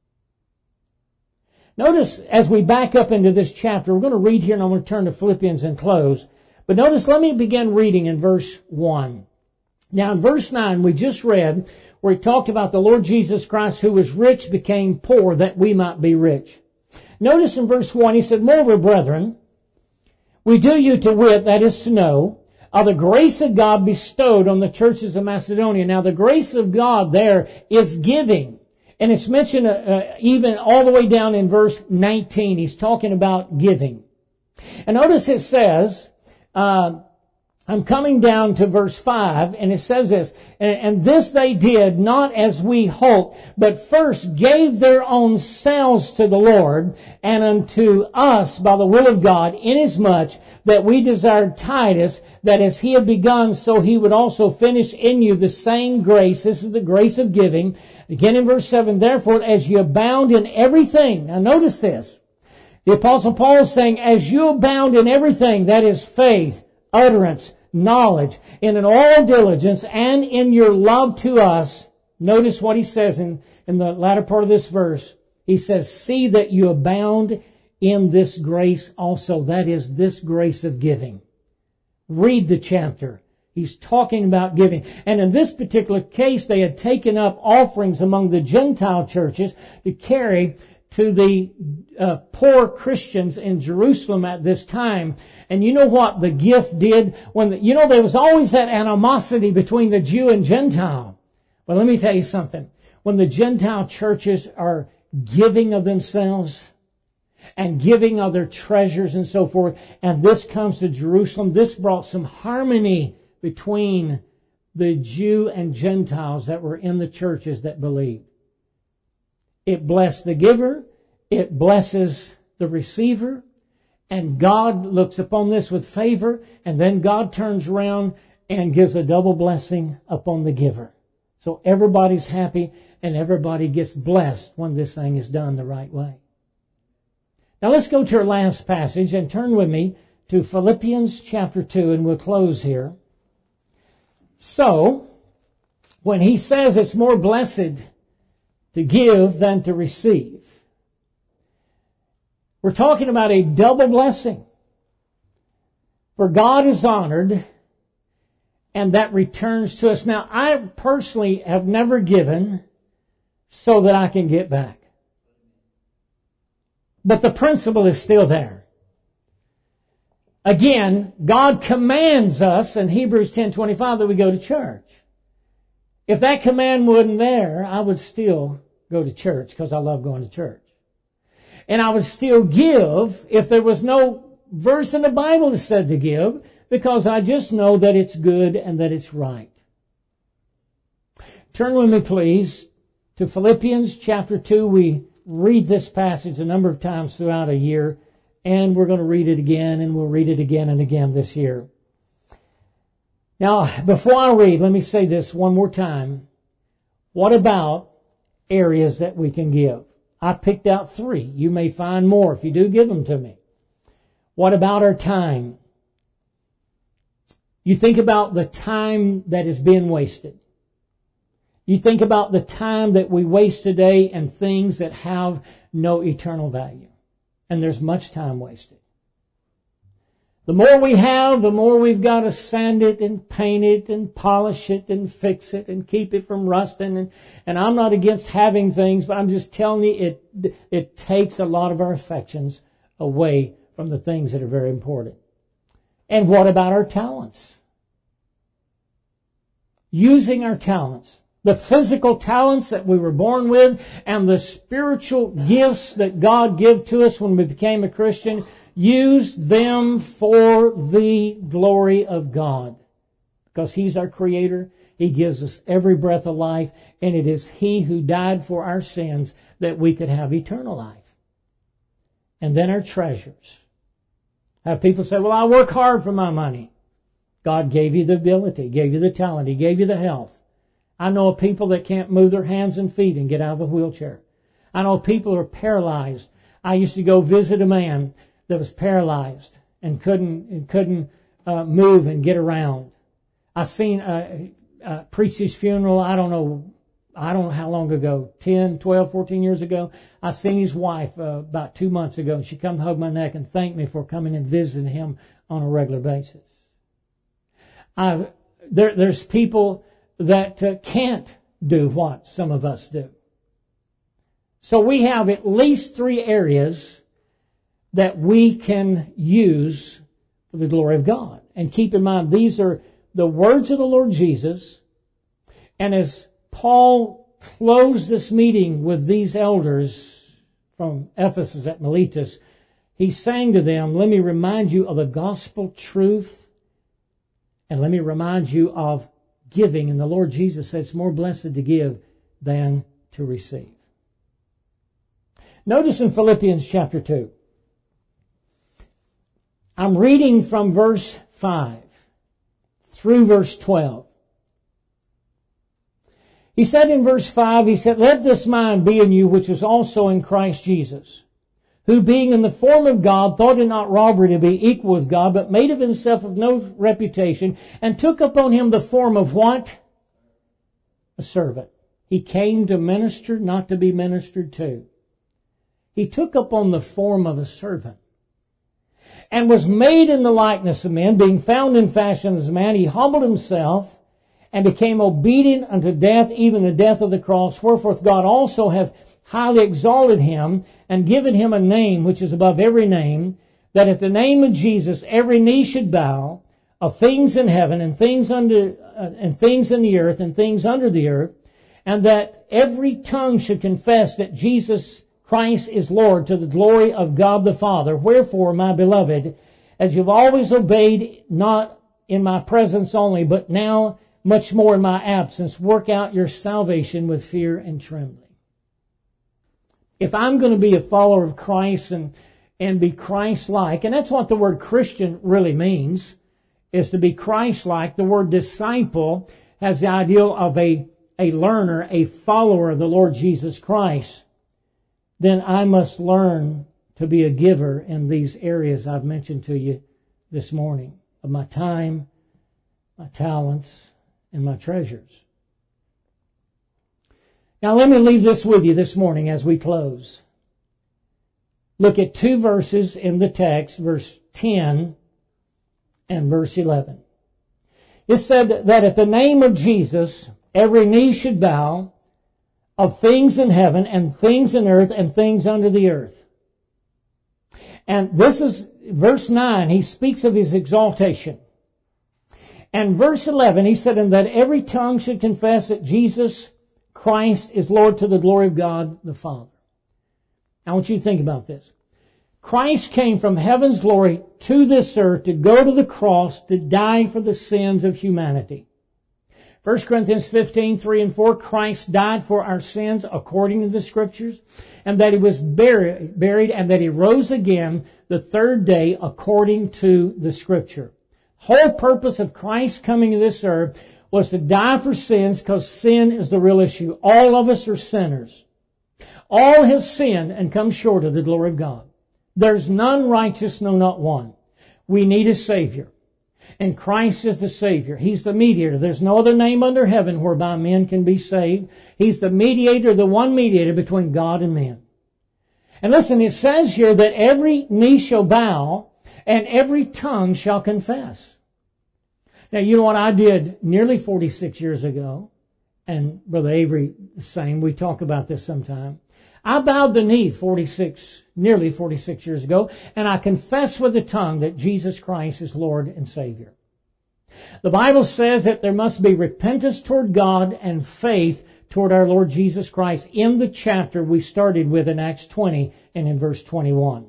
S1: Notice as we back up into this chapter, we're going to read here and I'm going to turn to Philippians and close. But notice, let me begin reading in verse 1. Now in verse 9 we just read where he talked about the Lord Jesus Christ who was rich became poor that we might be rich. Notice in verse 1 he said, moreover, brethren, we do you to wit, that is to know, of the grace of God bestowed on the churches of Macedonia. Now the grace of God there is giving. And it's mentioned even all the way down in verse 19. He's talking about giving. And notice it says, I'm coming down to verse 5, and it says this, and this they did not as we hoped, but first gave their own selves to the Lord and unto us by the will of God, inasmuch that we desired Titus, that as he had begun, so he would also finish in you the same grace. This is the grace of giving. Again in verse 7, therefore, as you abound in everything. Now notice this. The Apostle Paul is saying, as you abound in everything, that is faith, utterance, knowledge, and in all diligence, and in your love to us. Notice what he says in the latter part of this verse. He says, see that you abound in this grace also. That is, this grace of giving. Read the chapter. He's talking about giving. And in this particular case, they had taken up offerings among the Gentile churches to carry to the poor Christians in Jerusalem at this time. And you know what the gift did? There was always that animosity between the Jew and Gentile. Well, let me tell you something. When the Gentile churches are giving of themselves and giving of their treasures and so forth, and this comes to Jerusalem, this brought some harmony between the Jew and Gentiles that were in the churches that believed. It blessed the giver, it blesses the receiver, and God looks upon this with favor, and then God turns around and gives a double blessing upon the giver. So everybody's happy and everybody gets blessed when this thing is done the right way. Now let's go to our last passage and turn with me to Philippians chapter 2, and we'll close here. So, when he says it's more blessed to give than to receive, we're talking about a double blessing. For God is honored, and that returns to us. Now, I personally have never given so that I can get back. But the principle is still there. Again, God commands us in Hebrews 10:25 that we go to church. If that command wasn't there, I would still go to church because I love going to church. And I would still give if there was no verse in the Bible that said to give, because I just know that it's good and that it's right. Turn with me, please, to Philippians chapter 2. We read this passage a number of times throughout a year, and we're going to read it again, and we'll read it again and again this year. Now, before I read, let me say this one more time. What about areas that we can give? I picked out 3. You may find more if you do give them to me. What about our time? You think about the time that is being wasted. You think about the time that we waste today and things that have no eternal value. And there's much time wasted. The more we have, the more we've got to sand it and paint it and polish it and fix it and keep it from rusting. And I'm not against having things, but I'm just telling you it takes a lot of our affections away from the things that are very important. And what about our talents? Using our talents. The physical talents that we were born with and the spiritual gifts that God gave to us when we became a Christian, use them for the glory of God. Because He's our Creator. He gives us every breath of life, and it is He who died for our sins that we could have eternal life. And then our treasures. Have people say, well, I work hard for my money. God gave you the ability, gave you the talent, He gave you the health. I know of people that can't move their hands and feet and get out of a wheelchair. I know people who are paralyzed. I used to go visit a man that was paralyzed and couldn't move and get around. I seen preach his funeral. I don't know how long ago, 10, 12, 14 years ago. I seen his wife about 2 months ago, and she come to hug my neck and thank me for coming and visiting him on a regular basis. There's people that can't do what some of us do. So we have at least 3 areas that we can use for the glory of God. And keep in mind, these are the words of the Lord Jesus. And as Paul closed this meeting with these elders from Ephesus at Miletus, he's saying to them, let me remind you of the gospel truth, and let me remind you of giving. And the Lord Jesus said it's more blessed to give than to receive. Notice in Philippians chapter 2. I'm reading from verse 5 through verse 12. He said in verse 5, he said, let this mind be in you which was also in Christ Jesus, who being in the form of God thought it not robbery to be equal with God, but made of himself of no reputation, and took upon him the form of what? A servant. He came to minister, not to be ministered to. he took upon the form of a servant, and was made in the likeness of men, being found in fashion as a man. He humbled himself, and became obedient unto death, even the death of the cross. Wherefore God also hath highly exalted him, and given him a name which is above every name, that at the name of Jesus every knee should bow, of things in heaven, and things and things in the earth, and things under the earth, and that every tongue should confess that Jesus Christ is Lord, to the glory of God the Father. Wherefore, my beloved, as you've always obeyed, not in my presence only, but now much more in my absence, work out your salvation with fear and trembling. If I'm going to be a follower of Christ and be Christ-like, and that's what the word Christian really means, is to be Christ-like. The word disciple has the ideal of a learner, a follower of the Lord Jesus Christ. Then I must learn to be a giver in these areas I've mentioned to you this morning, of my time, my talents, and my treasures. Now let me leave this with you this morning as we close. Look at two verses in the text, verse 10 and verse 11. It said that at the name of Jesus, every knee should bow, of things in heaven and things in earth and things under the earth. And this is verse 9. He speaks of his exaltation. And verse 11, he said, and that every tongue should confess that Jesus Christ is Lord, to the glory of God the Father. I want you to think about this. Christ came from heaven's glory to this earth to go to the cross to die for the sins of humanity. 1 Corinthians 15, 3 and 4, Christ died for our sins according to the Scriptures, and that he was buried, and that he rose again the third day according to the Scripture. Whole purpose of Christ coming to this earth was to die for sins, because sin is the real issue. All of us are sinners. All have sinned and come short of the glory of God. There's none righteous, no, not one. We need a Savior. And Christ is the Savior. He's the mediator. There's no other name under heaven whereby men can be saved. He's the mediator, the one mediator between God and men. And listen, it says here that every knee shall bow and every tongue shall confess. Now, you know what I did nearly 46 years ago, and Brother Avery the same, we talk about this sometime. I bowed the knee nearly 46 years ago, and I confessed with the tongue that Jesus Christ is Lord and Savior. The Bible says that there must be repentance toward God and faith toward our Lord Jesus Christ in the chapter we started with in Acts 20 and in verse 21.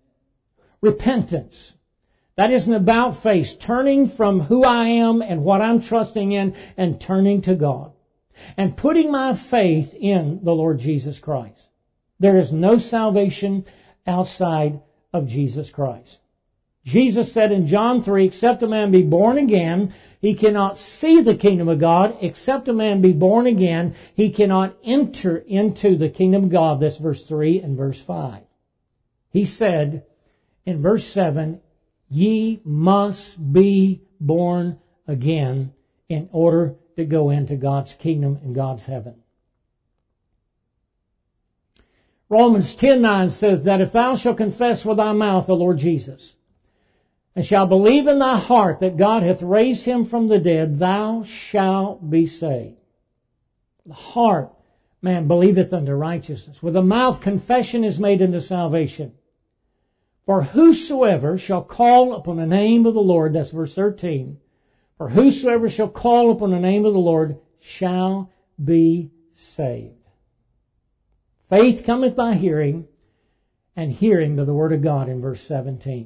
S1: Repentance. That is an about face, turning from who I am and what I'm trusting in and turning to God and putting my faith in the Lord Jesus Christ. There is no salvation outside of Jesus Christ. Jesus said in John 3, except a man be born again, he cannot see the kingdom of God. Except a man be born again, he cannot enter into the kingdom of God. That's verse 3 and verse 5. He said in verse 7, ye must be born again in order to go into God's kingdom and God's heaven. Romans 10:9 says that if thou shalt confess with thy mouth the Lord Jesus, and shalt believe in thy heart that God hath raised him from the dead, thou shalt be saved. The heart, man believeth unto righteousness. With the mouth confession is made unto salvation. For whosoever shall call upon the name of the Lord, that's verse 13, for whosoever shall call upon the name of the Lord shall be saved. Faith cometh by hearing, and hearing by the word of God in verse 17.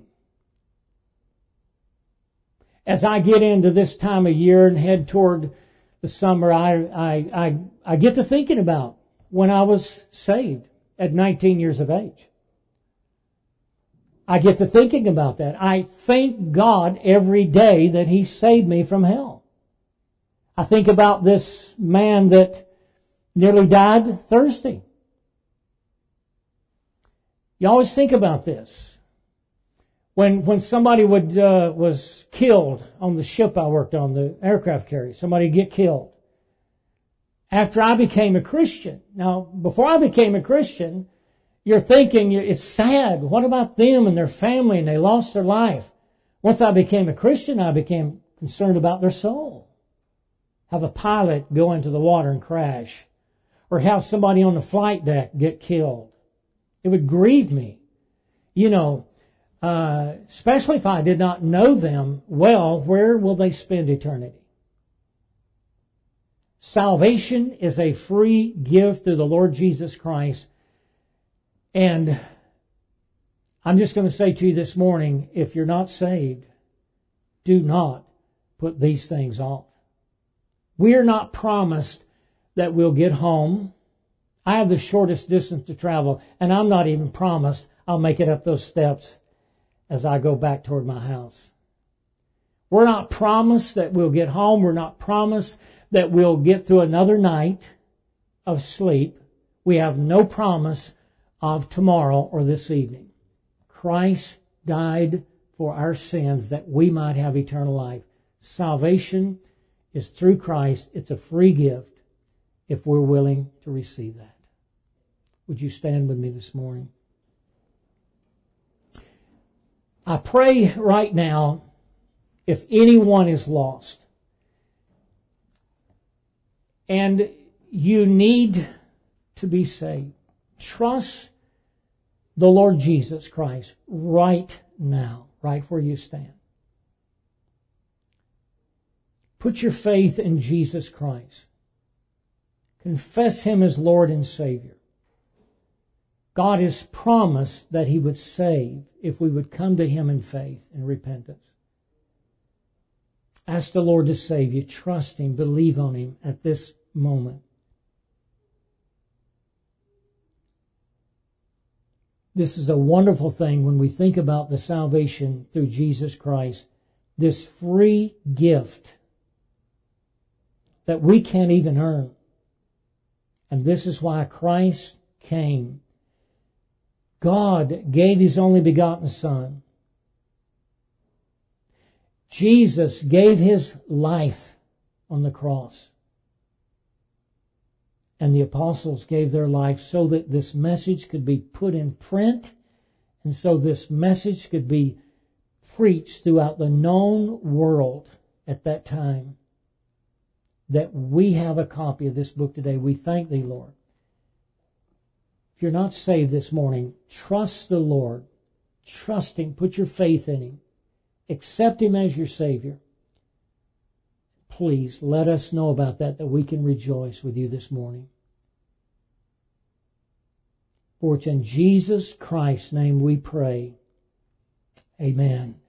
S1: As I get into this time of year and head toward the summer, I get to thinking about when I was saved at 19 years of age. I get to thinking about that. I thank God every day that He saved me from hell. I think about this man that nearly died thirsty. You always think about this. When somebody was killed on the ship I worked on, the aircraft carrier, somebody get killed. After I became a Christian, now before I became a Christian, You're thinking it's sad. What about them and their family and they lost their life? Once I became a Christian, I became concerned about their soul. Have a pilot go into the water and crash, or have somebody on the flight deck get killed. It would grieve me. Especially if I did not know them well, where will they spend eternity? Salvation is a free gift through the Lord Jesus Christ. And I'm just going to say to you this morning, if you're not saved, do not put these things off. We are not promised that we'll get home. I have the shortest distance to travel, and I'm not even promised I'll make it up those steps as I go back toward my house. We're not promised that we'll get home. We're not promised that we'll get through another night of sleep. We have no promise of tomorrow or this evening. Christ died for our sins that we might have eternal life. Salvation is through Christ. It's a free gift if we're willing to receive that. Would you stand with me this morning? I pray right now, if anyone is lost and you need to be saved, trust the Lord Jesus Christ right now, right where you stand. Put your faith in Jesus Christ. Confess Him as Lord and Savior. God has promised that He would save if we would come to Him in faith and repentance. Ask the Lord to save you. Trust Him. Believe on Him at this moment. This is a wonderful thing when we think about the salvation through Jesus Christ. This free gift that we can't even earn. And this is why Christ came. God gave His only begotten Son. Jesus gave His life on the cross. And the apostles gave their life so that this message could be put in print, and so this message could be preached throughout the known world at that time. That we have a copy of this book today. We thank Thee, Lord. If you're not saved this morning, trust the Lord. Trust Him. Put your faith in Him. Accept Him as your Savior. Please let us know about that we can rejoice with you this morning. For it's in Jesus Christ's name we pray. Amen.